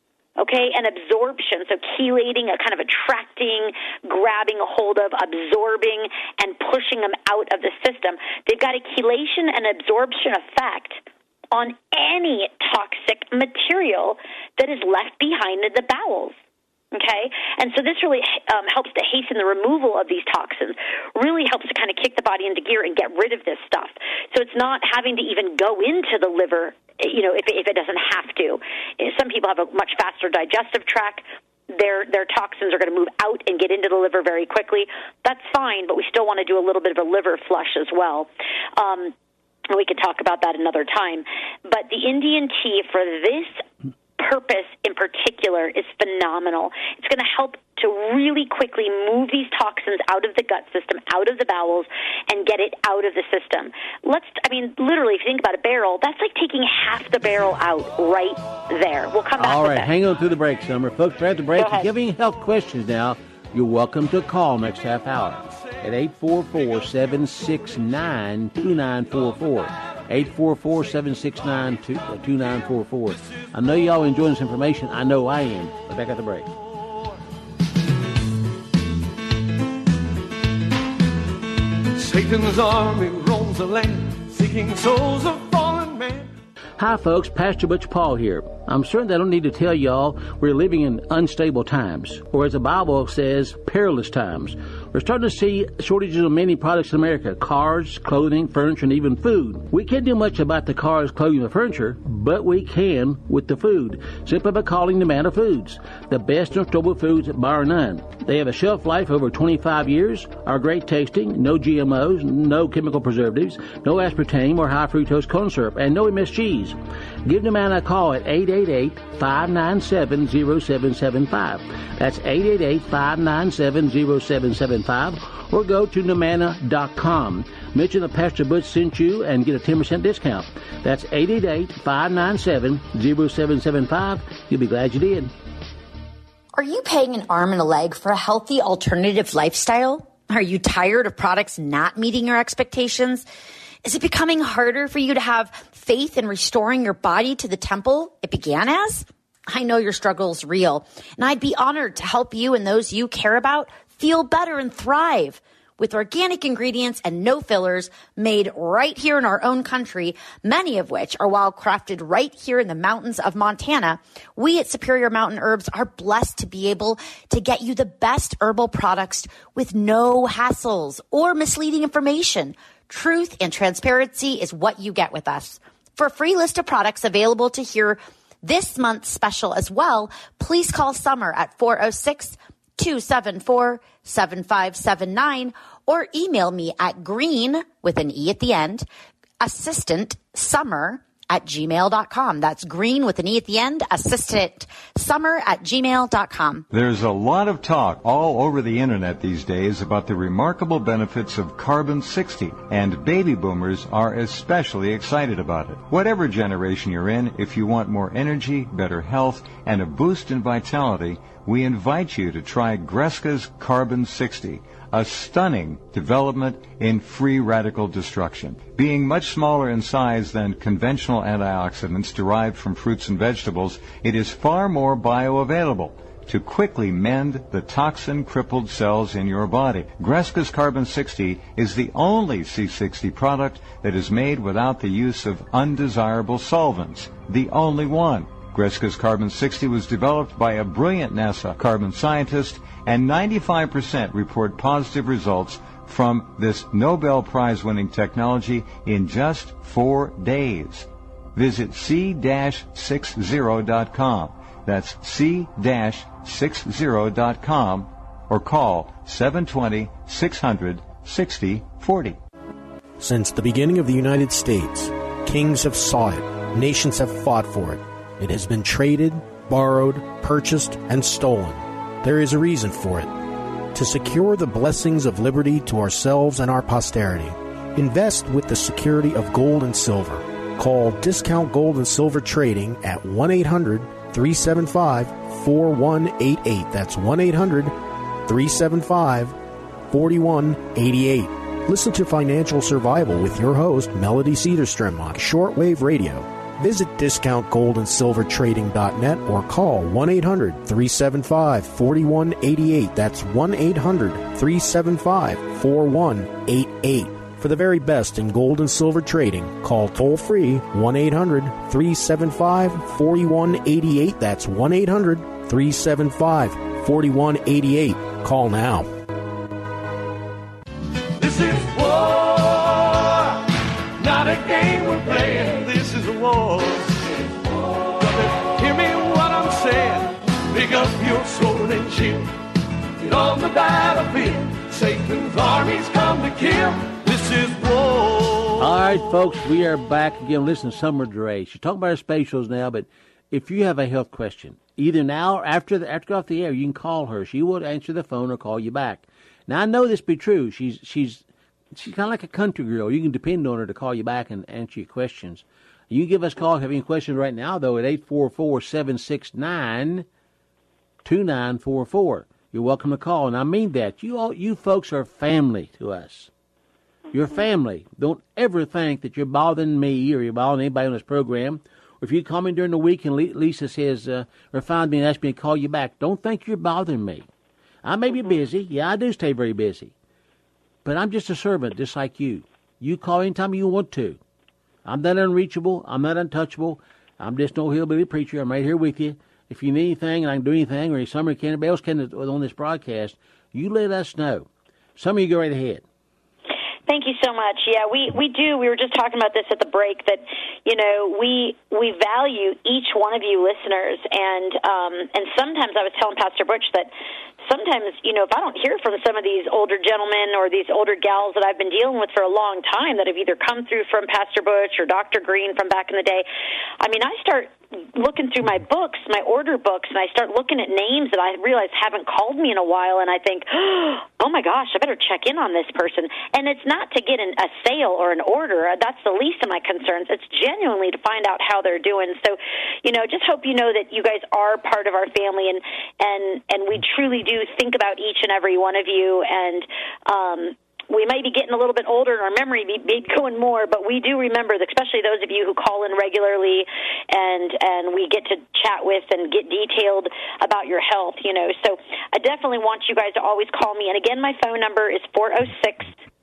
okay, and absorption, so chelating, a kind of attracting, grabbing a hold of, absorbing, and pushing them out of the system. They've got a chelation and absorption effect on any toxic material that is left behind in the bowels. Okay, and so this really um, helps to hasten the removal of these toxins, really helps to kind of kick the body into gear and get rid of this stuff. So it's not having to even go into the liver, you know, if, if it doesn't have to. Some people have a much faster digestive tract. Their their toxins are going to move out and get into the liver very quickly. That's fine, but we still want to do a little bit of a liver flush as well. Um, and we could talk about that another time. But the Indian tea for this purpose in particular is phenomenal. It's going to help to really quickly move these toxins out of the gut system, out of the bowels, and get it out of the system. Let's, I mean, literally, if you think about a barrel, that's like taking half the barrel out right there. We'll come back All with right, that. hang on through the break, Summer. Folks, we're at the break. If you have any health questions now, you're welcome to call next half hour at eight four four, seven six nine, two nine four four. eight four four, seven six nine, two nine four four. I know y'all enjoying this information. I know I am. We're back at the break. Satan's army roams the land, seeking souls of fallen man. Hi, folks. Pastor Butch Paul here. I'm certain that I don't need to tell y'all we're living in unstable times, or as the Bible says, perilous times. We're starting to see shortages of many products in America: cars, clothing, furniture, and even food. We can't do much about the cars, clothing, and furniture, but we can with the food, simply by calling Nomana Foods, the best in storable foods bar none. They have a shelf life over twenty-five years, are great tasting, no G M Os, no chemical preservatives, no aspartame or high fructose corn syrup, and no M S Gs. Give Nomana a call at eight eight eight, five nine seven, zero seven seven five. That's eight eight eight, five nine seven, zero seven seven five, or go to nomana dot com. Mention that Pastor Butch sent you and get a ten percent discount. That's eight eight eight, five nine seven, zero seven seven five. You'll be glad you did. Are you paying an arm and a leg for a healthy alternative lifestyle? Are you tired of products not meeting your expectations? Is it becoming harder for you to have faith in restoring your body to the temple it began as? I know your struggle is real, and I'd be honored to help you and those you care about feel better and thrive. with organic ingredients and no fillers made right here in our own country, many of which are wild crafted right here in the mountains of Montana. We at Superior Mountain Herbs are blessed to be able to get you the best herbal products with no hassles or misleading information. Truth and transparency is what you get with us. For a free list of products available to hear this month's special as well, please call Summer at four oh six, two seven four, seven five seven nine or email me at green, with an E at the end, assistant summer at gmail dot com. That's green with an E at the end, assistant summer at gmail dot com. There's a lot of talk all over the internet these days about the remarkable benefits of Carbon sixty, and baby boomers are especially excited about it. Whatever generation you're in, if you want more energy, better health, and a boost in vitality, we invite you to try Greska's Carbon sixty, a stunning development in free radical destruction. Being much smaller in size than conventional antioxidants derived from fruits and vegetables, it is far more bioavailable to quickly mend the toxin-crippled cells in your body. Greska's Carbon sixty is the only C sixty product that is made without the use of undesirable solvents. The only one. Greska's Carbon sixty was developed by a brilliant NASA carbon scientist, and ninety-five percent report positive results from this Nobel Prize-winning technology in just four days. Visit C sixty dot com. That's C sixty dot com or call seven two zero, six hundred, sixty forty. Since the beginning of the United States, kings have sought it, nations have fought for it. It has been traded, borrowed, purchased, and stolen. There is a reason for it. To secure the blessings of liberty to ourselves and our posterity, invest with the security of gold and silver. Call Discount Gold and Silver Trading at one eight hundred, three seven five, four one eight eight. That's one eight hundred, three seven five, four one eight eight. Listen to Financial Survival with your host, Melody Cedarstrom, on Shortwave Radio. Visit discount gold and silver trading dot net or call one eight hundred, three seven five, four one eight eight. That's one eight hundred, three seven five, four one eight eight. For the very best in gold and silver trading, call toll-free one eight hundred, three seven five, four one eight eight. That's one eight hundred, three seven five, four one eight eight. Call now. This is war, not a game we're playing. This is a war. Brother, hear me what I'm saying. Pick up your sword and shield. Get on the battlefield. Satan's armies come to kill. This is war. All right, folks, we are back again. Listen to Summer Dre. She's talking about her specials now, but if you have a health question, either now or after the, after off the air, you can call her. She will answer the phone or call you back. Now, I know this be true. She's she's she's kind of like a country girl. You can depend on her to call you back and answer your questions. You can give us a call if you have any questions right now, though, at eight four four, seven six nine, two nine four four. You're welcome to call, and I mean that. You all, you folks are family to us. You're family. Don't ever think that you're bothering me or you're bothering anybody on this program. Or if you call me during the week and Lisa says, uh, or find me and ask me to call you back, don't think you're bothering me. I may be busy. Yeah, I do stay very busy. But I'm just a servant, just like you. You call anytime you want to. I'm not unreachable. I'm not untouchable. I'm just no hillbilly preacher. I'm right here with you. If you need anything and I can do anything, or somebody can, anybody else can on this broadcast, you let us know. Some of you go right ahead. Thank you so much. Yeah, we, we do. We were just talking about this at the break that, you know, we we value each one of you listeners. And um, and sometimes I was telling Pastor Butch that sometimes, you know, if I don't hear from some of these older gentlemen or these older gals that I've been dealing with for a long time that have either come through from Pastor Butch or Doctor Green from back in the day, I mean, I start looking through my books, my order books, and I start looking at names that I realize haven't called me in a while, and I think, oh, my gosh, I better check in on this person. And it's not to get an, a sale or an order. That's the least of my concerns. It's genuinely to find out how they're doing. So, you know, just hope you know that you guys are part of our family, and, and, and we truly do think about each and every one of you, and um, we might be getting a little bit older and our memory be, be going more, but we do remember, especially those of you who call in regularly and and we get to chat with and get detailed about your health, you know. So I definitely want you guys to always call me. And again, my phone number is four oh six,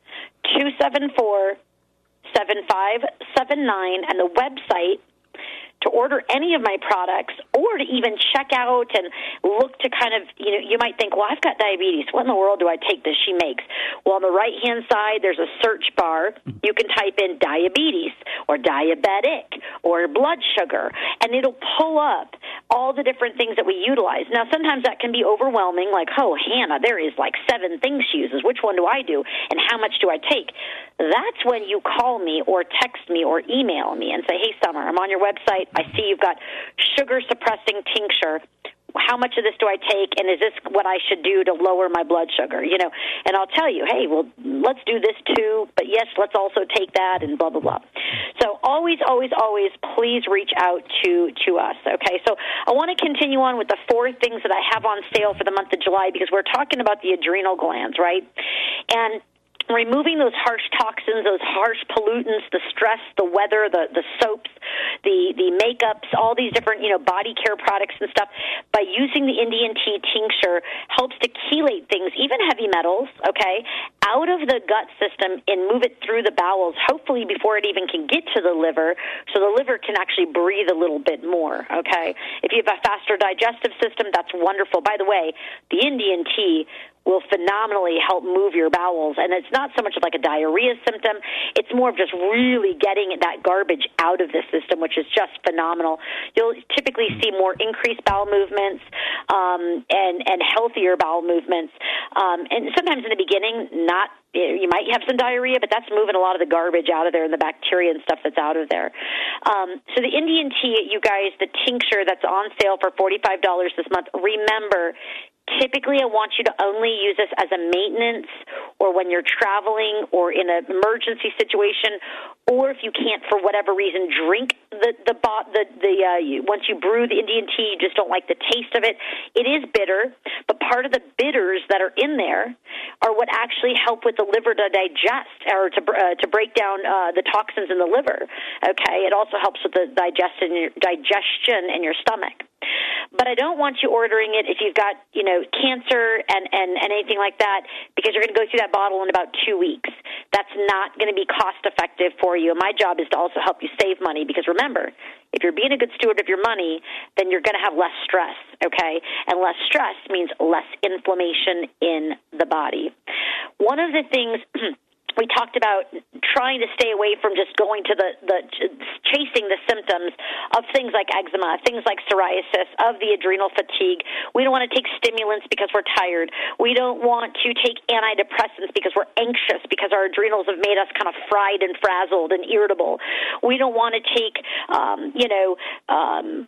two seven four, seven five seven nine, and the website to order any of my products or to even check out and look to kind of, you know, you might think, well, I've got diabetes. What in the world do I take that she makes? Well, on the right-hand side, there's a search bar. You can type in diabetes or diabetic or blood sugar, and it'll pull up all the different things that we utilize. Now, sometimes that can be overwhelming, like, oh, Hannah, there is like seven things she uses. Which one do I do, and how much do I take? That's when you call me or text me or email me and say, hey, Summer, I'm on your website. I see you've got sugar-suppressing tincture. How much of this do I take, and is this what I should do to lower my blood sugar? You know, and I'll tell you, hey, well, let's do this too, but yes, let's also take that, and blah, blah, blah. So always, always, always, please reach out to, to us, okay? So I want to continue on with the four things that I have on sale for the month of July because we're talking about the adrenal glands, right? And removing those harsh toxins, those harsh pollutants, the stress, the weather, the, the soaps, the, the makeups, all these different, you know, body care products and stuff, by using the Indian tea tincture helps to chelate things, even heavy metals, okay, out of the gut system and move it through the bowels, hopefully before it even can get to the liver, so the liver can actually breathe a little bit more, okay? If you have a faster digestive system, that's wonderful. By the way, the Indian tea will phenomenally help move your bowels. And it's not so much like a diarrhea symptom. It's more of just really getting that garbage out of the system, which is just phenomenal. You'll typically see more increased bowel movements um, and, and healthier bowel movements. Um, and sometimes in the beginning, not you might have some diarrhea, but that's moving a lot of the garbage out of there and the bacteria and stuff that's out of there. Um, so the Indian tea, you guys, the tincture that's on sale for forty-five dollars this month, remember, typically, I want you to only use this as a maintenance or when you're traveling or in an emergency situation, or if you can't, for whatever reason, drink the the the, the uh, once you brew the Indian tea, you just don't like the taste of it. It is bitter, but part of the bitters that are in there are what actually help with the liver to digest or to uh, to break down uh, the toxins in the liver. Okay, it also helps with the digestion digestion in your stomach. But I don't want you ordering it if you've got, you know, cancer and, and, and anything like that, because you're going to go through that bottle in about two weeks. That's not going to be cost-effective for you. And my job is to also help you save money, because remember, if you're being a good steward of your money, then you're going to have less stress, okay? And less stress means less inflammation in the body. One of the things we talked about trying to stay away from just going to the, the chasing the symptoms of things like eczema, things like psoriasis, of the adrenal fatigue. We don't want to take stimulants because we're tired. We don't want to take antidepressants because we're anxious, because our adrenals have made us kind of fried and frazzled and irritable. We don't want to take, um, you know, um,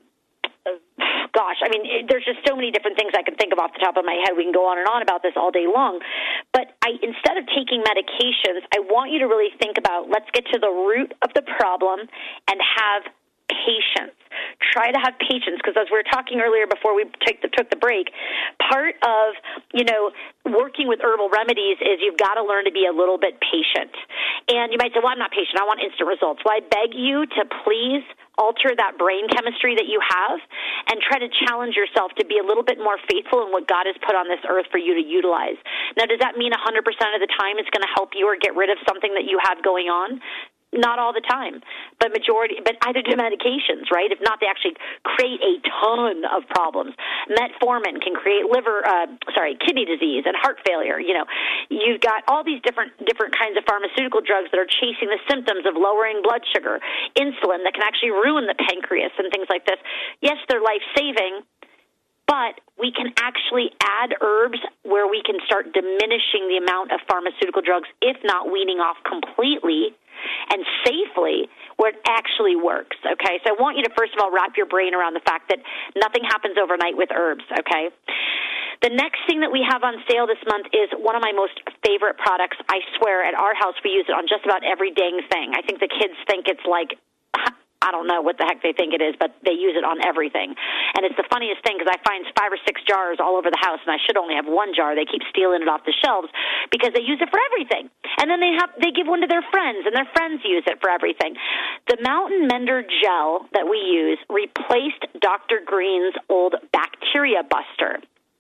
gosh, I mean, there's just so many different things I can think of off the top of my head. We can go on and on about this all day long. But I, instead of taking medications, I want you to really think about, let's get to the root of the problem and have patience. Try to have patience, because as we were talking earlier before we take the, took the break, part of, you know, working with herbal remedies is you've got to learn to be a little bit patient. And you might say, well, I'm not patient. I want instant results. Well, I beg you to please alter that brain chemistry that you have and try to challenge yourself to be a little bit more faithful in what God has put on this earth for you to utilize. Now, does that mean one hundred percent of the time it's going to help you or get rid of something that you have going on? Not all the time, but majority, but either do medications, right? If not, they actually create a ton of problems. Metformin can create liver, uh, sorry, kidney disease and heart failure. You know, you've got all these different different kinds of pharmaceutical drugs that are chasing the symptoms of lowering blood sugar, insulin that can actually ruin the pancreas and things like this. Yes, they're life-saving, but we can actually add herbs where we can start diminishing the amount of pharmaceutical drugs, if not weaning off completely, and safely, where it actually works, okay? So I want you to, first of all, wrap your brain around the fact that nothing happens overnight with herbs, okay? The next thing that we have on sale this month is one of my most favorite products. I swear, at our house, we use it on just about every dang thing. I think the kids think it's like I don't know what the heck they think it is, but they use it on everything. And it's the funniest thing because I find five or six jars all over the house, and I should only have one jar. They keep stealing it off the shelves because they use it for everything. And then they have they give one to their friends, and their friends use it for everything. The Mountain Mender gel that we use replaced Doctor Green's old Bacteria Buster.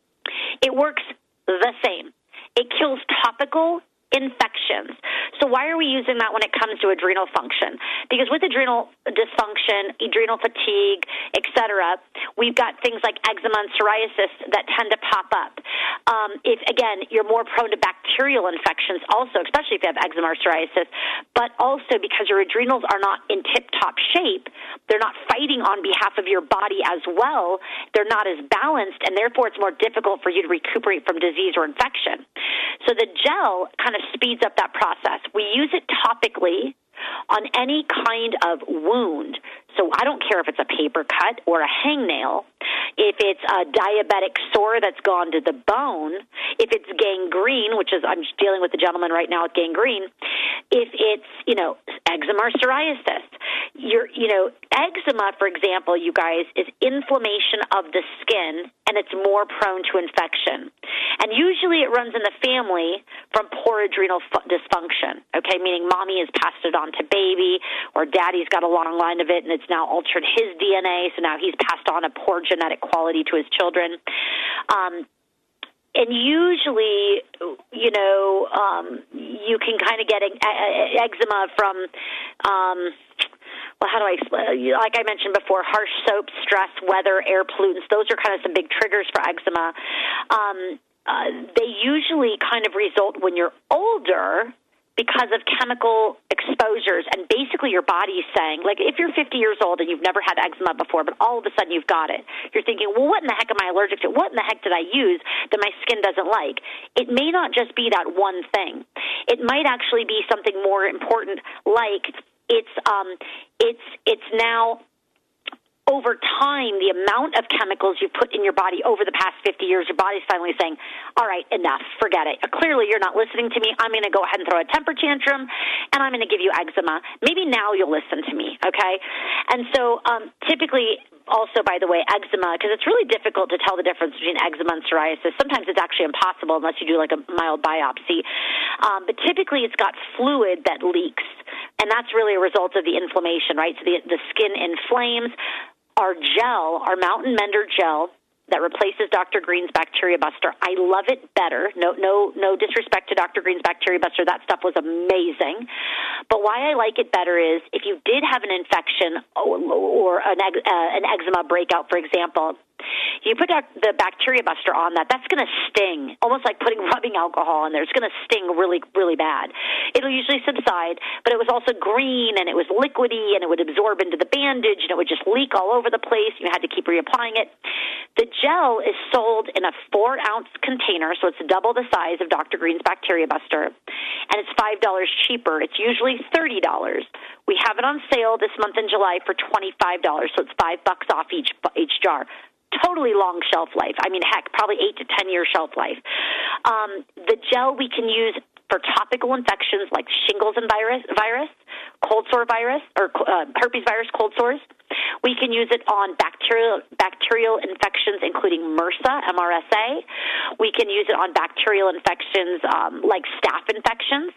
It works the same. It kills topical infections. So why are we using that when it comes to adrenal function? Because with adrenal dysfunction, adrenal fatigue, et cetera, we've got things like eczema and psoriasis that tend to pop up. Um, if, again, you're more prone to bacterial infections also, especially if you have eczema or psoriasis, but also because your adrenals are not in tip-top shape, they're not fighting on behalf of your body as well, they're not as balanced, and therefore it's more difficult for you to recuperate from disease or infection. So the gel kind of speeds up that process. We use it topically on any kind of wound. So I don't care if it's a paper cut or a hangnail, if it's a diabetic sore that's gone to the bone, if it's gangrene, which is, I'm dealing with a gentleman right now with gangrene, if it's, you know, eczema or psoriasis. Your, you know, eczema, for example, you guys, is inflammation of the skin, and it's more prone to infection. And usually it runs in the family from poor adrenal fu- dysfunction, okay, meaning mommy has passed it on to baby, or daddy's got a long line of it, and it's now altered his D N A, so now he's passed on a poor genetic quality to his children. Um, and usually, you know, um, you can kind of get e- e- eczema from, um, well, how do I explain? Like I mentioned before, harsh soap, stress, weather, air pollutants, those are kind of some big triggers for eczema. Um, uh, they usually kind of result when you're older because of chemical exposures, and basically your body's saying, like if you're fifty years old and you've never had eczema before, but all of a sudden you've got it, you're thinking, well, what in the heck am I allergic to? What in the heck did I use that my skin doesn't like? It may not just be that one thing. It might actually be something more important, like it's um, it's it's now over time, the amount of chemicals you've put in your body over the past fifty years, your body's finally saying, all right, enough, forget it. Clearly, you're not listening to me. I'm going to go ahead and throw a temper tantrum, and I'm going to give you eczema. Maybe now you'll listen to me, okay? And so um, typically, also, by the way, eczema, because it's really difficult to tell the difference between eczema and psoriasis. Sometimes it's actually impossible unless you do like a mild biopsy. Um, but typically, it's got fluid that leaks, and that's really a result of the inflammation, right? So the, the skin inflames. Our gel, our Mountain Mender gel that replaces Doctor Green's Bacteria Buster, I love it better. No, no, no disrespect to Doctor Green's Bacteria Buster. That stuff was amazing. But why I like it better is if you did have an infection or, or an, uh, an eczema breakout, for example, you put the Bacteria Buster on that, that's going to sting, almost like putting rubbing alcohol in there. It's going to sting really, really bad. It'll usually subside, but it was also green, and it was liquidy, and it would absorb into the bandage, and it would just leak all over the place. You had to keep reapplying it. The gel is sold in a four-ounce container, so it's double the size of Doctor Green's Bacteria Buster, and it's five dollars cheaper. It's usually thirty dollars. We have it on sale this month in July for twenty-five dollars, so it's five bucks off each each jar. Totally long shelf life. I mean, heck, probably eight to ten year shelf life. Um, the gel we can use for topical infections like shingles and virus, virus, cold sore virus, or uh, herpes virus, cold sores. We can use it on bacterial bacterial infections, including MRSA, M R S A. We can use it on bacterial infections um, like staph infections.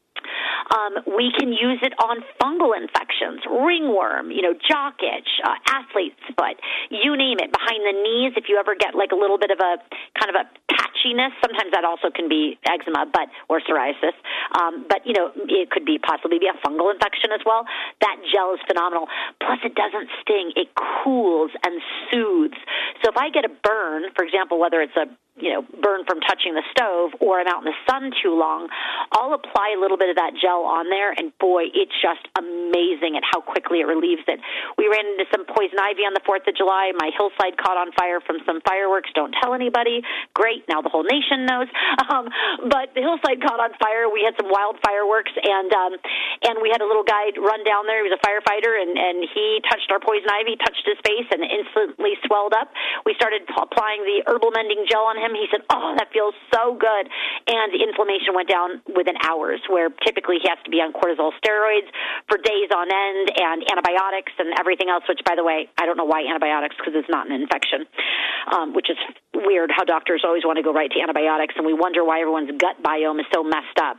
Um, we can use it on fungal infections, ringworm, you know, jock itch, uh, athlete's foot, you name it, behind the knees. If you ever get like a little bit of a kind of a patchiness, sometimes that also can be eczema, but or psoriasis. Um, but you know, it could be possibly be a fungal infection as well. That gel is phenomenal. Plus, it doesn't sting; it cools and soothes. So if I get a burn, for example, whether it's a you know, burn from touching the stove or I'm out in the sun too long, I'll apply a little bit of that gel on there, and boy, it's just amazing at how quickly it relieves it. We ran into some poison ivy on the fourth of July. My hillside caught on fire from some fireworks. Don't tell anybody. Great. Now the whole nation knows. Um, but the hillside caught on fire. We had some wild fireworks, and um, and we had a little guy run down there. He was a firefighter, and, and he touched our poison ivy, touched his face, and instantly swelled up. We started applying the herbal mending gel on him, him. He said, oh, that feels so good. And the inflammation went down within hours, where typically he has to be on cortisol steroids for days on end and antibiotics and everything else, which, by the way, I don't know why antibiotics, because it's not an infection, um, which is weird how doctors always want to go right to antibiotics, and we wonder why everyone's gut biome is so messed up.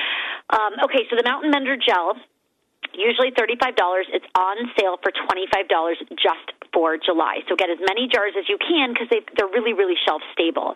Um, okay, so the Mountain Mender Gel, usually thirty-five dollars. It's on sale for twenty-five dollars just for July. So get as many jars as you can because they're really, really shelf-stable.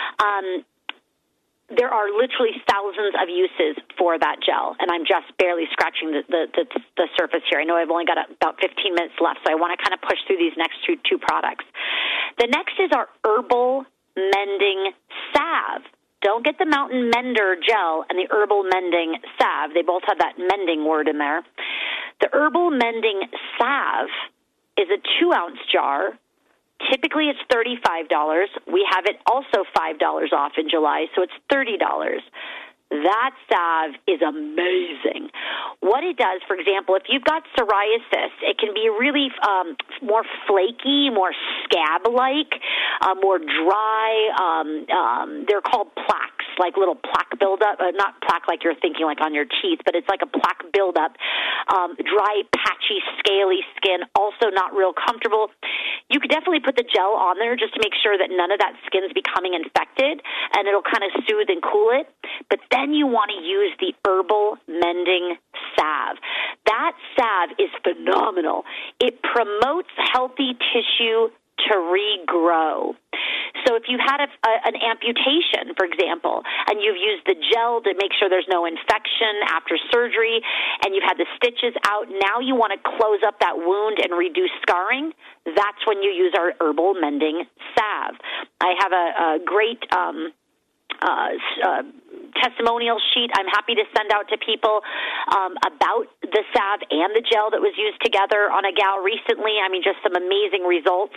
Um, there are literally thousands of uses for that gel, and I'm just barely scratching the, the, the, the surface here. I know I've only got about fifteen minutes left, so I want to kind of push through these next two, two products. The next is our Herbal Mending Salve. Don't get the Mountain Mender Gel and the Herbal Mending Salve. They both have that mending word in there. The Herbal Mending Salve is a two-ounce jar. Typically, it's thirty-five dollars. We have it also five dollars off in July, so it's thirty dollars. That salve is amazing. What it does, for example, if you've got psoriasis, it can be really um, more flaky, more scab-like, uh, more dry. Um, um, they're called plaques, like little plaque buildup. Uh, not plaque like you're thinking, like on your teeth, but it's like a plaque buildup. Um, dry, patchy, scaly skin, also not real comfortable. You could definitely put the gel on there just to make sure that none of that skin's becoming infected, and it'll kind of soothe and cool it. But then you want to use the Herbal Mending Salve. That salve is phenomenal. It promotes healthy tissue to regrow. So if you had a, a, an amputation, for example, and you've used the gel to make sure there's no infection after surgery, and you've had the stitches out, now you want to close up that wound and reduce scarring, that's when you use our Herbal Mending Salve. I have a, a great um, uh, uh, testimonial sheet I'm happy to send out to people um, about the salve and the gel that was used together on a gal recently. I mean, just some amazing results.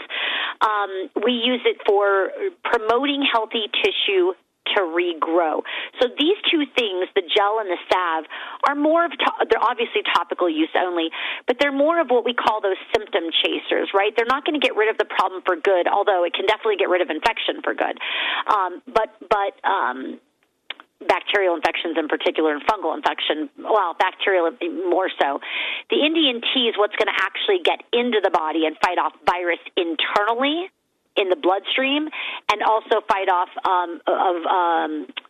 Um, we use it for promoting healthy tissue to regrow. So these two things, the gel and the salve, are more of, to- they're obviously topical use only, but they're more of what we call those symptom chasers, right? They're not going to get rid of the problem for good, although it can definitely get rid of infection for good. Um, but, but, um, bacterial infections in particular and fungal infection, well, bacterial more so. The Indian tea is what's going to actually get into the body and fight off virus internally in the bloodstream, and also fight off um, of um,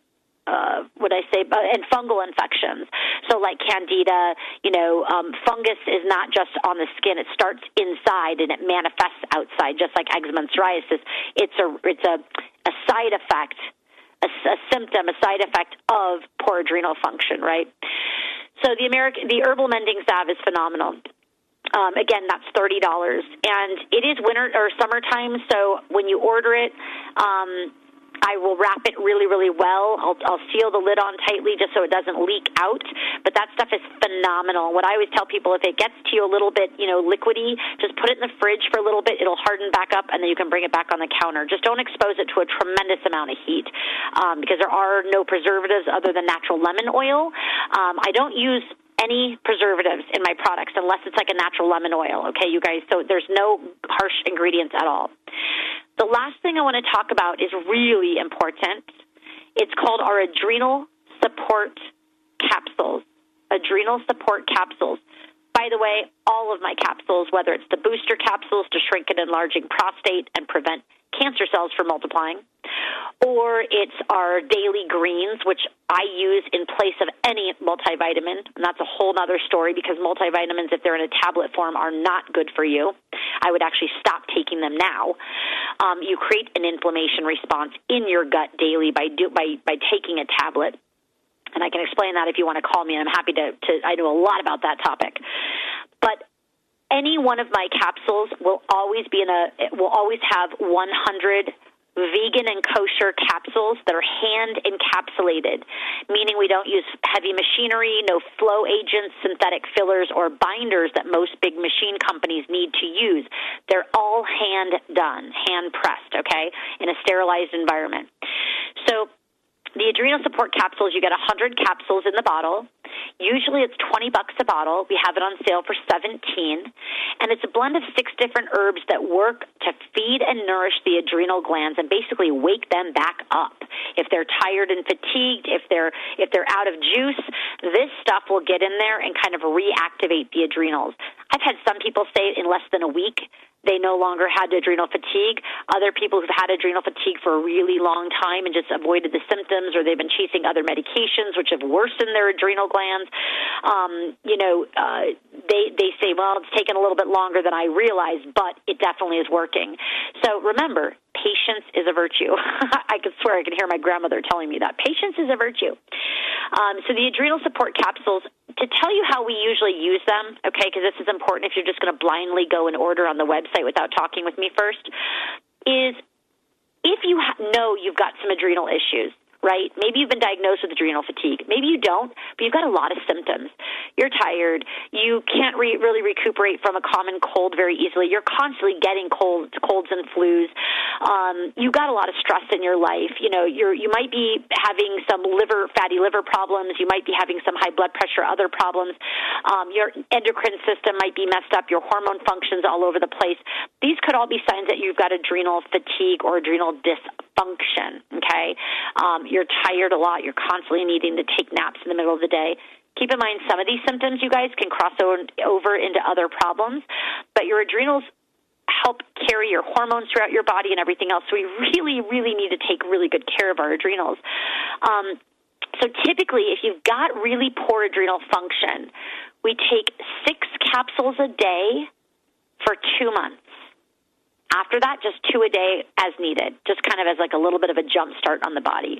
uh, what I say, uh, and fungal infections. So like Candida, you know, um, fungus is not just on the skin; it starts inside and it manifests outside, just like eczema and psoriasis. It's a it's a, a side effect, a, a symptom, a side effect of poor adrenal function, right? So the American, the Herbal Mending Salve is phenomenal. Um, again, that's thirty dollars, and it is winter or summertime, so when you order it, um, I will wrap it really, really well. I'll, I'll seal the lid on tightly just so it doesn't leak out, but that stuff is phenomenal. What I always tell people, if it gets to you a little bit, you know, liquidy, just put it in the fridge for a little bit. It'll harden back up, and then you can bring it back on the counter. Just don't expose it to a tremendous amount of heat um, because there are no preservatives other than natural lemon oil. Um, I don't use any preservatives in my products unless it's like a natural lemon oil, okay, you guys? So there's no harsh ingredients at all. The last thing I want to talk about is really important. It's called our Adrenal Support Capsules. Adrenal Support Capsules. By the way, all of my capsules, whether it's the booster capsules to shrink an enlarging prostate and prevent cancer cells from multiplying, or it's our daily greens, which I use in place of any multivitamin, and that's a whole other story because multivitamins, if they're in a tablet form, are not good for you. I would actually stop taking them now. Um, you create an inflammation response in your gut daily by do, by by taking a tablet. And I can explain that if you want to call me, and I'm happy to, to I know a lot about that topic. But any one of my capsules will always be in a will always have one hundred vegan and kosher capsules that are hand encapsulated, meaning we don't use heavy machinery, no flow agents, synthetic fillers, or binders that most big machine companies need to use. They're all hand done, hand pressed, okay, in a sterilized environment. So the Adrenal Support Capsules, you get one hundred capsules in the bottle. Usually it's twenty bucks a bottle. We have it on sale for seventeen, and it's a blend of six different herbs that work to feed and nourish the adrenal glands and basically wake them back up. If they're tired and fatigued, if they're if they're out of juice, this stuff will get in there and kind of reactivate the adrenals. I've had some people say in less than a week they no longer had adrenal fatigue. Other people who've had adrenal fatigue for a really long time and just avoided the symptoms, or they've been chasing other medications which have worsened their adrenal glands, um, you know, uh, they, they say, well, it's taken a little bit longer than I realized, but it definitely is working. So remember, patience is a virtue. I could swear I can hear my grandmother telling me that. Patience is a virtue. Um, so the adrenal support capsules, to tell you how we usually use them, okay, because this is important if you're just going to blindly go and order on the website without talking with me first, is if you ha- know you've got some adrenal issues, right? Maybe you've been diagnosed with adrenal fatigue. Maybe you don't, but you've got a lot of symptoms. You're tired. You can't re- really recuperate from a common cold very easily. You're constantly getting colds, colds and flus. Um, you've got a lot of stress in your life. You know, you're, you might be having some liver, fatty liver problems. You might be having some high blood pressure, other problems. Um, your endocrine system might be messed up. Your hormone functions all over the place. These could all be signs that you've got adrenal fatigue or adrenal dysfunction, okay? Um, you're tired a lot. You're constantly needing to take naps in the middle of the day. Keep in mind, some of these symptoms, you guys, can cross over into other problems, but your adrenals help carry your hormones throughout your body and everything else. So we really, really need to take really good care of our adrenals. Um, so typically, if you've got really poor adrenal function, we take six capsules a day for two months. After that, just two a day as needed, just kind of as like a little bit of a jump start on the body.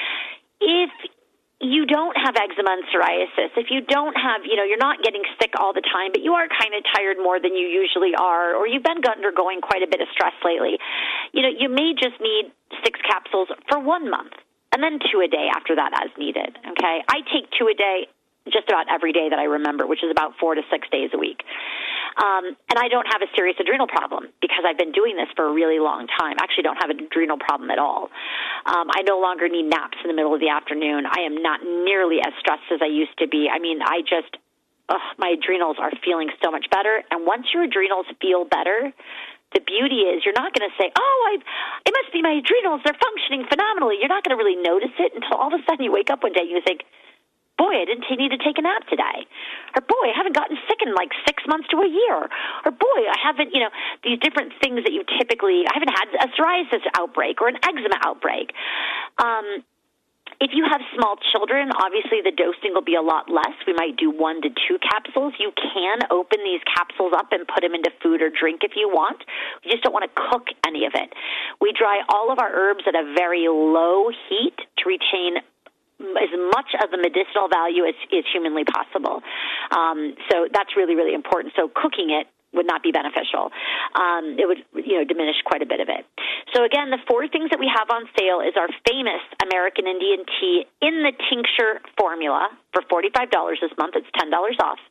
If you don't have eczema and psoriasis, if you don't have, you know, you're not getting sick all the time, but you are kind of tired more than you usually are, or you've been undergoing quite a bit of stress lately, you know, you may just need six capsules for one month, and then two a day after that as needed, okay? I take two a day just about every day that I remember, which is about four to six days a week. Um, and I don't have a serious adrenal problem because I've been doing this for a really long time. I actually don't have an adrenal problem at all. Um, I no longer need naps in the middle of the afternoon. I am not nearly as stressed as I used to be. I mean, I just, ugh, my adrenals are feeling so much better. And once your adrenals feel better, the beauty is you're not going to say, oh, I've, it must be my adrenals. They're functioning phenomenally. You're not going to really notice it until all of a sudden you wake up one day and you think, boy, I didn't need to take a nap today. Or, boy, I haven't gotten sick in like six months to a year. Or, boy, I haven't, you know, these different things that you typically, I haven't had a psoriasis outbreak or an eczema outbreak. Um, if you have small children, obviously the dosing will be a lot less. We might do one to two capsules. You can open these capsules up and put them into food or drink if you want. You just don't want to cook any of it. We dry all of our herbs at a very low heat to retain as much of the medicinal value as is humanly possible. Um, so that's really, really important. So cooking it would not be beneficial. Um, it would, you know, diminish quite a bit of it. So again, the four things that we have on sale is our famous American Indian tea in the tincture formula for forty-five dollars this month. It's ten dollars off.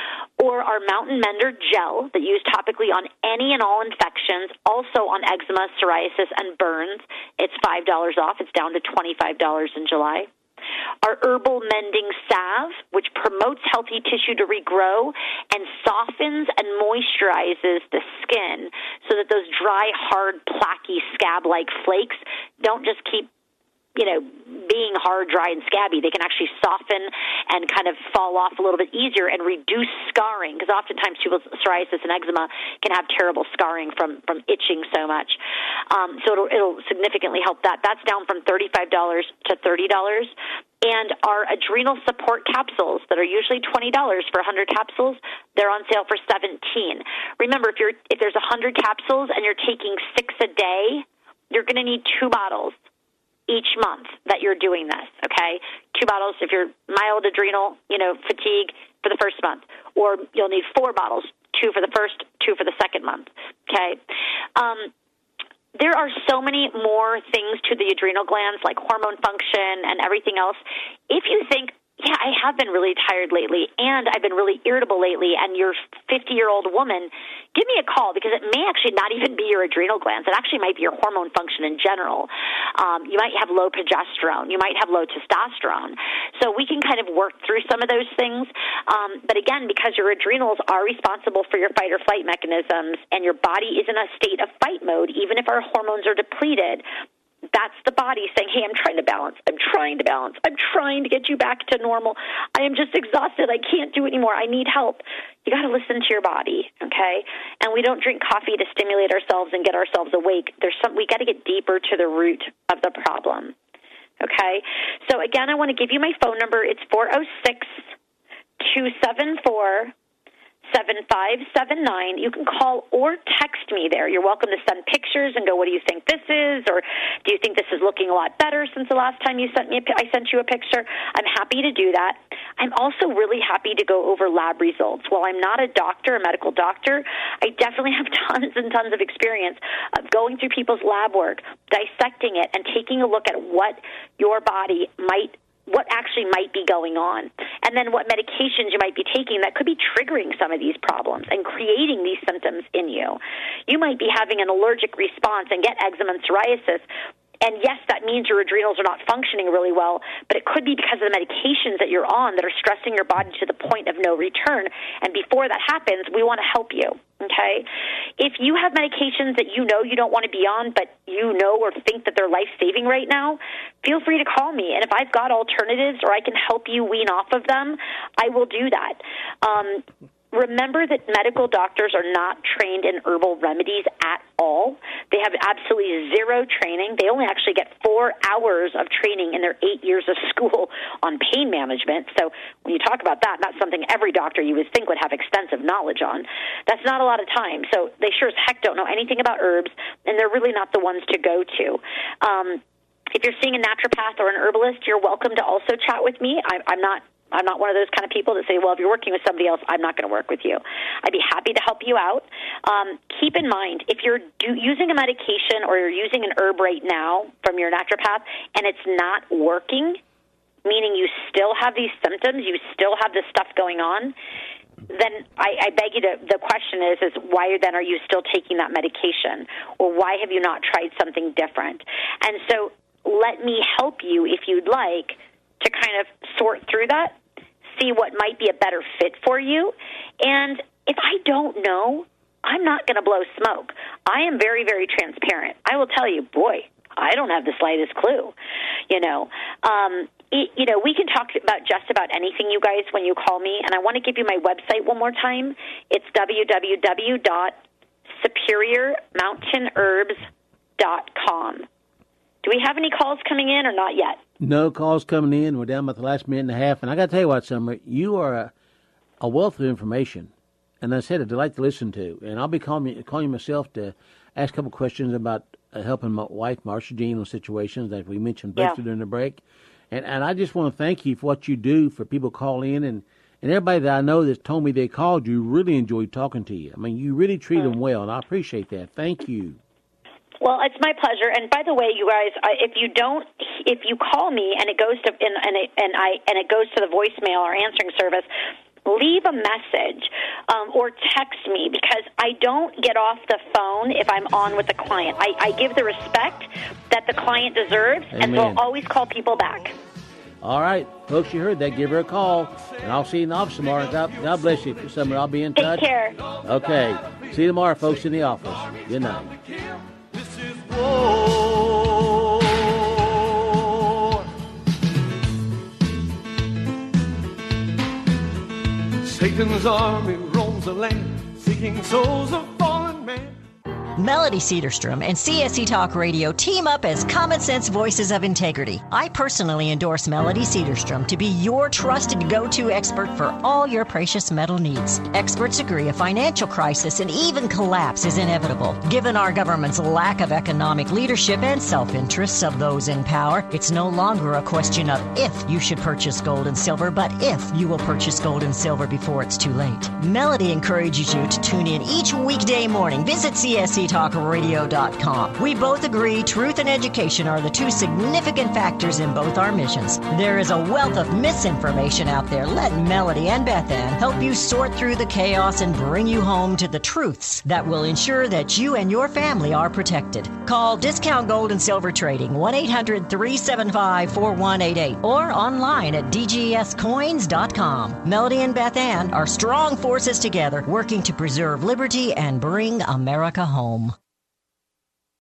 Or our Mountain Mender gel that used topically on any and all infections, also on eczema, psoriasis, and burns. It's five dollars off. It's down to twenty-five dollars in July. Our herbal mending salve, which promotes healthy tissue to regrow and softens and moisturizes the skin so that those dry, hard, plaquey, scab-like flakes don't just keep, you know, being hard, dry, and scabby. They can actually soften and kind of fall off a little bit easier and reduce scarring, because oftentimes people's psoriasis and eczema can have terrible scarring from, from itching so much. Um, so it'll, it'll significantly help that. That's down from thirty-five dollars to thirty dollars. And our adrenal support capsules that are usually twenty dollars for one hundred capsules, they're on sale for seventeen dollars. Remember, if you're if there's one hundred capsules and you're taking six a day, you're going to need two bottles each month that you're doing this, okay? Two bottles if you're mild adrenal, you know, fatigue for the first month. Or you'll need four bottles, two for the first, two for the second month, okay? Um, there are so many more things to the adrenal glands, like hormone function and everything else. If you think yeah, I have been really tired lately, and I've been really irritable lately, and you're a fifty-year-old woman, give me a call, because it may actually not even be your adrenal glands. It actually might be your hormone function in general. Um, you might have low progesterone. You might have low testosterone. So we can kind of work through some of those things. Um, but again, because your adrenals are responsible for your fight or flight mechanisms, and your body is in a state of fight mode, even if our hormones are depleted, that's the body saying, hey, I'm trying to balance. I'm trying to balance. I'm trying to get you back to normal. I am just exhausted. I can't do it anymore. I need help. You got to listen to your body, okay? And we don't drink coffee to stimulate ourselves and get ourselves awake. There's some, we got to get deeper to the root of the problem, okay? So, again, I want to give you my phone number. It's four oh six, two seven four, seven five seven nine. You can call or text me there. You're welcome to send pictures and go, what do you think this is? Or do you think this is looking a lot better since the last time you sent me a, I sent you a picture? I'm happy to do that. I'm also really happy to go over lab results. While I'm not a doctor, a medical doctor, I definitely have tons and tons of experience of going through people's lab work, dissecting it, and taking a look at what your body might what actually might be going on, and then what medications you might be taking that could be triggering some of these problems and creating these symptoms in you. You might be having an allergic response and get eczema and psoriasis, and yes, that means your adrenals are not functioning really well, but it could be because of the medications that you're on that are stressing your body to the point of no return, and before that happens, we want to help you. Okay? If you have medications that you know you don't want to be on, but you know or think that they're life-saving right now, feel free to call me. And if I've got alternatives or I can help you wean off of them, I will do that. Um, remember that medical doctors are not trained in herbal remedies at all. They have absolutely zero training. They only actually get four hours of training in their eight years of school on pain management. So when you talk about that, that's something every doctor you would think would have extensive knowledge on. That's not a lot of time. So they sure as heck don't know anything about herbs, and they're really not the ones to go to. Um, if you're seeing a naturopath or an herbalist, you're welcome to also chat with me. I, I'm not I'm not one of those kind of people that say, well, if you're working with somebody else, I'm not going to work with you. I'd be happy to help you out. Um, keep in mind, if you're do, using a medication or you're using an herb right now from your naturopath and it's not working, meaning you still have these symptoms, you still have this stuff going on, then I, I beg you to, the question is, is why then are you still taking that medication? Or why have you not tried something different? And so let me help you, if you'd like, to kind of sort through that, see what might be a better fit for you. And if I don't know, I'm not going to blow smoke. I am very, very transparent. I will tell you, boy, I don't have the slightest clue. You know, um, it, you know, we can talk about just about anything, you guys, when you call me. And I want to give you my website one more time. It's w w w dot superior mountain herbs dot com. Do we have any calls coming in or not yet? No calls coming in. We're down about the last minute and a half. And I got to tell you what, Summer, you are a, a wealth of information. And as I said, a delight to listen to. And I'll be calling, calling you myself to ask a couple questions about uh, helping my wife, Marcia Jean, on situations that we mentioned briefly yeah. during the break. And and I just want to thank you for what you do for people call in. And, and everybody that I know that's told me they called you really enjoyed talking to you. I mean, you really treat mm. them well, and I appreciate that. Thank you. Well, it's my pleasure. And by the way, you guys, if you don't, if you call me and it goes to and and, it, and I and it goes to the voicemail or answering service, leave a message um, or text me, because I don't get off the phone if I'm on with the client. I, I give the respect that the client deserves, Amen. And we'll always call people back. All right, folks, you heard that. Give her a call, and I'll see you in the office tomorrow. God, God bless you. Summer, I'll be in touch. Take care. Okay. See you tomorrow, folks, in the office. Good night. War. Satan's army roams the land, seeking souls of fallen men. Melody Cedarstrom and C S C Talk Radio team up as common sense voices of integrity. I personally endorse Melody Cedarstrom to be your trusted go-to expert for all your precious metal needs. Experts agree a financial crisis and even collapse is inevitable. Given our government's lack of economic leadership and self-interests of those in power, it's no longer a question of if you should purchase gold and silver, but if you will purchase gold and silver before it's too late. Melody encourages you to tune in each weekday morning. Visit C S C C talk radio dot com. We both agree truth and education are the two significant factors in both our missions. There is a wealth of misinformation out there. Let Melody and Beth Ann help you sort through the chaos and bring you home to the truths that will ensure that you and your family are protected. Call Discount Gold and Silver Trading, one eight hundred three seven five four one eight eight, or online at d g s coins dot com. Melody and Beth Ann are strong forces together working to preserve liberty and bring America home.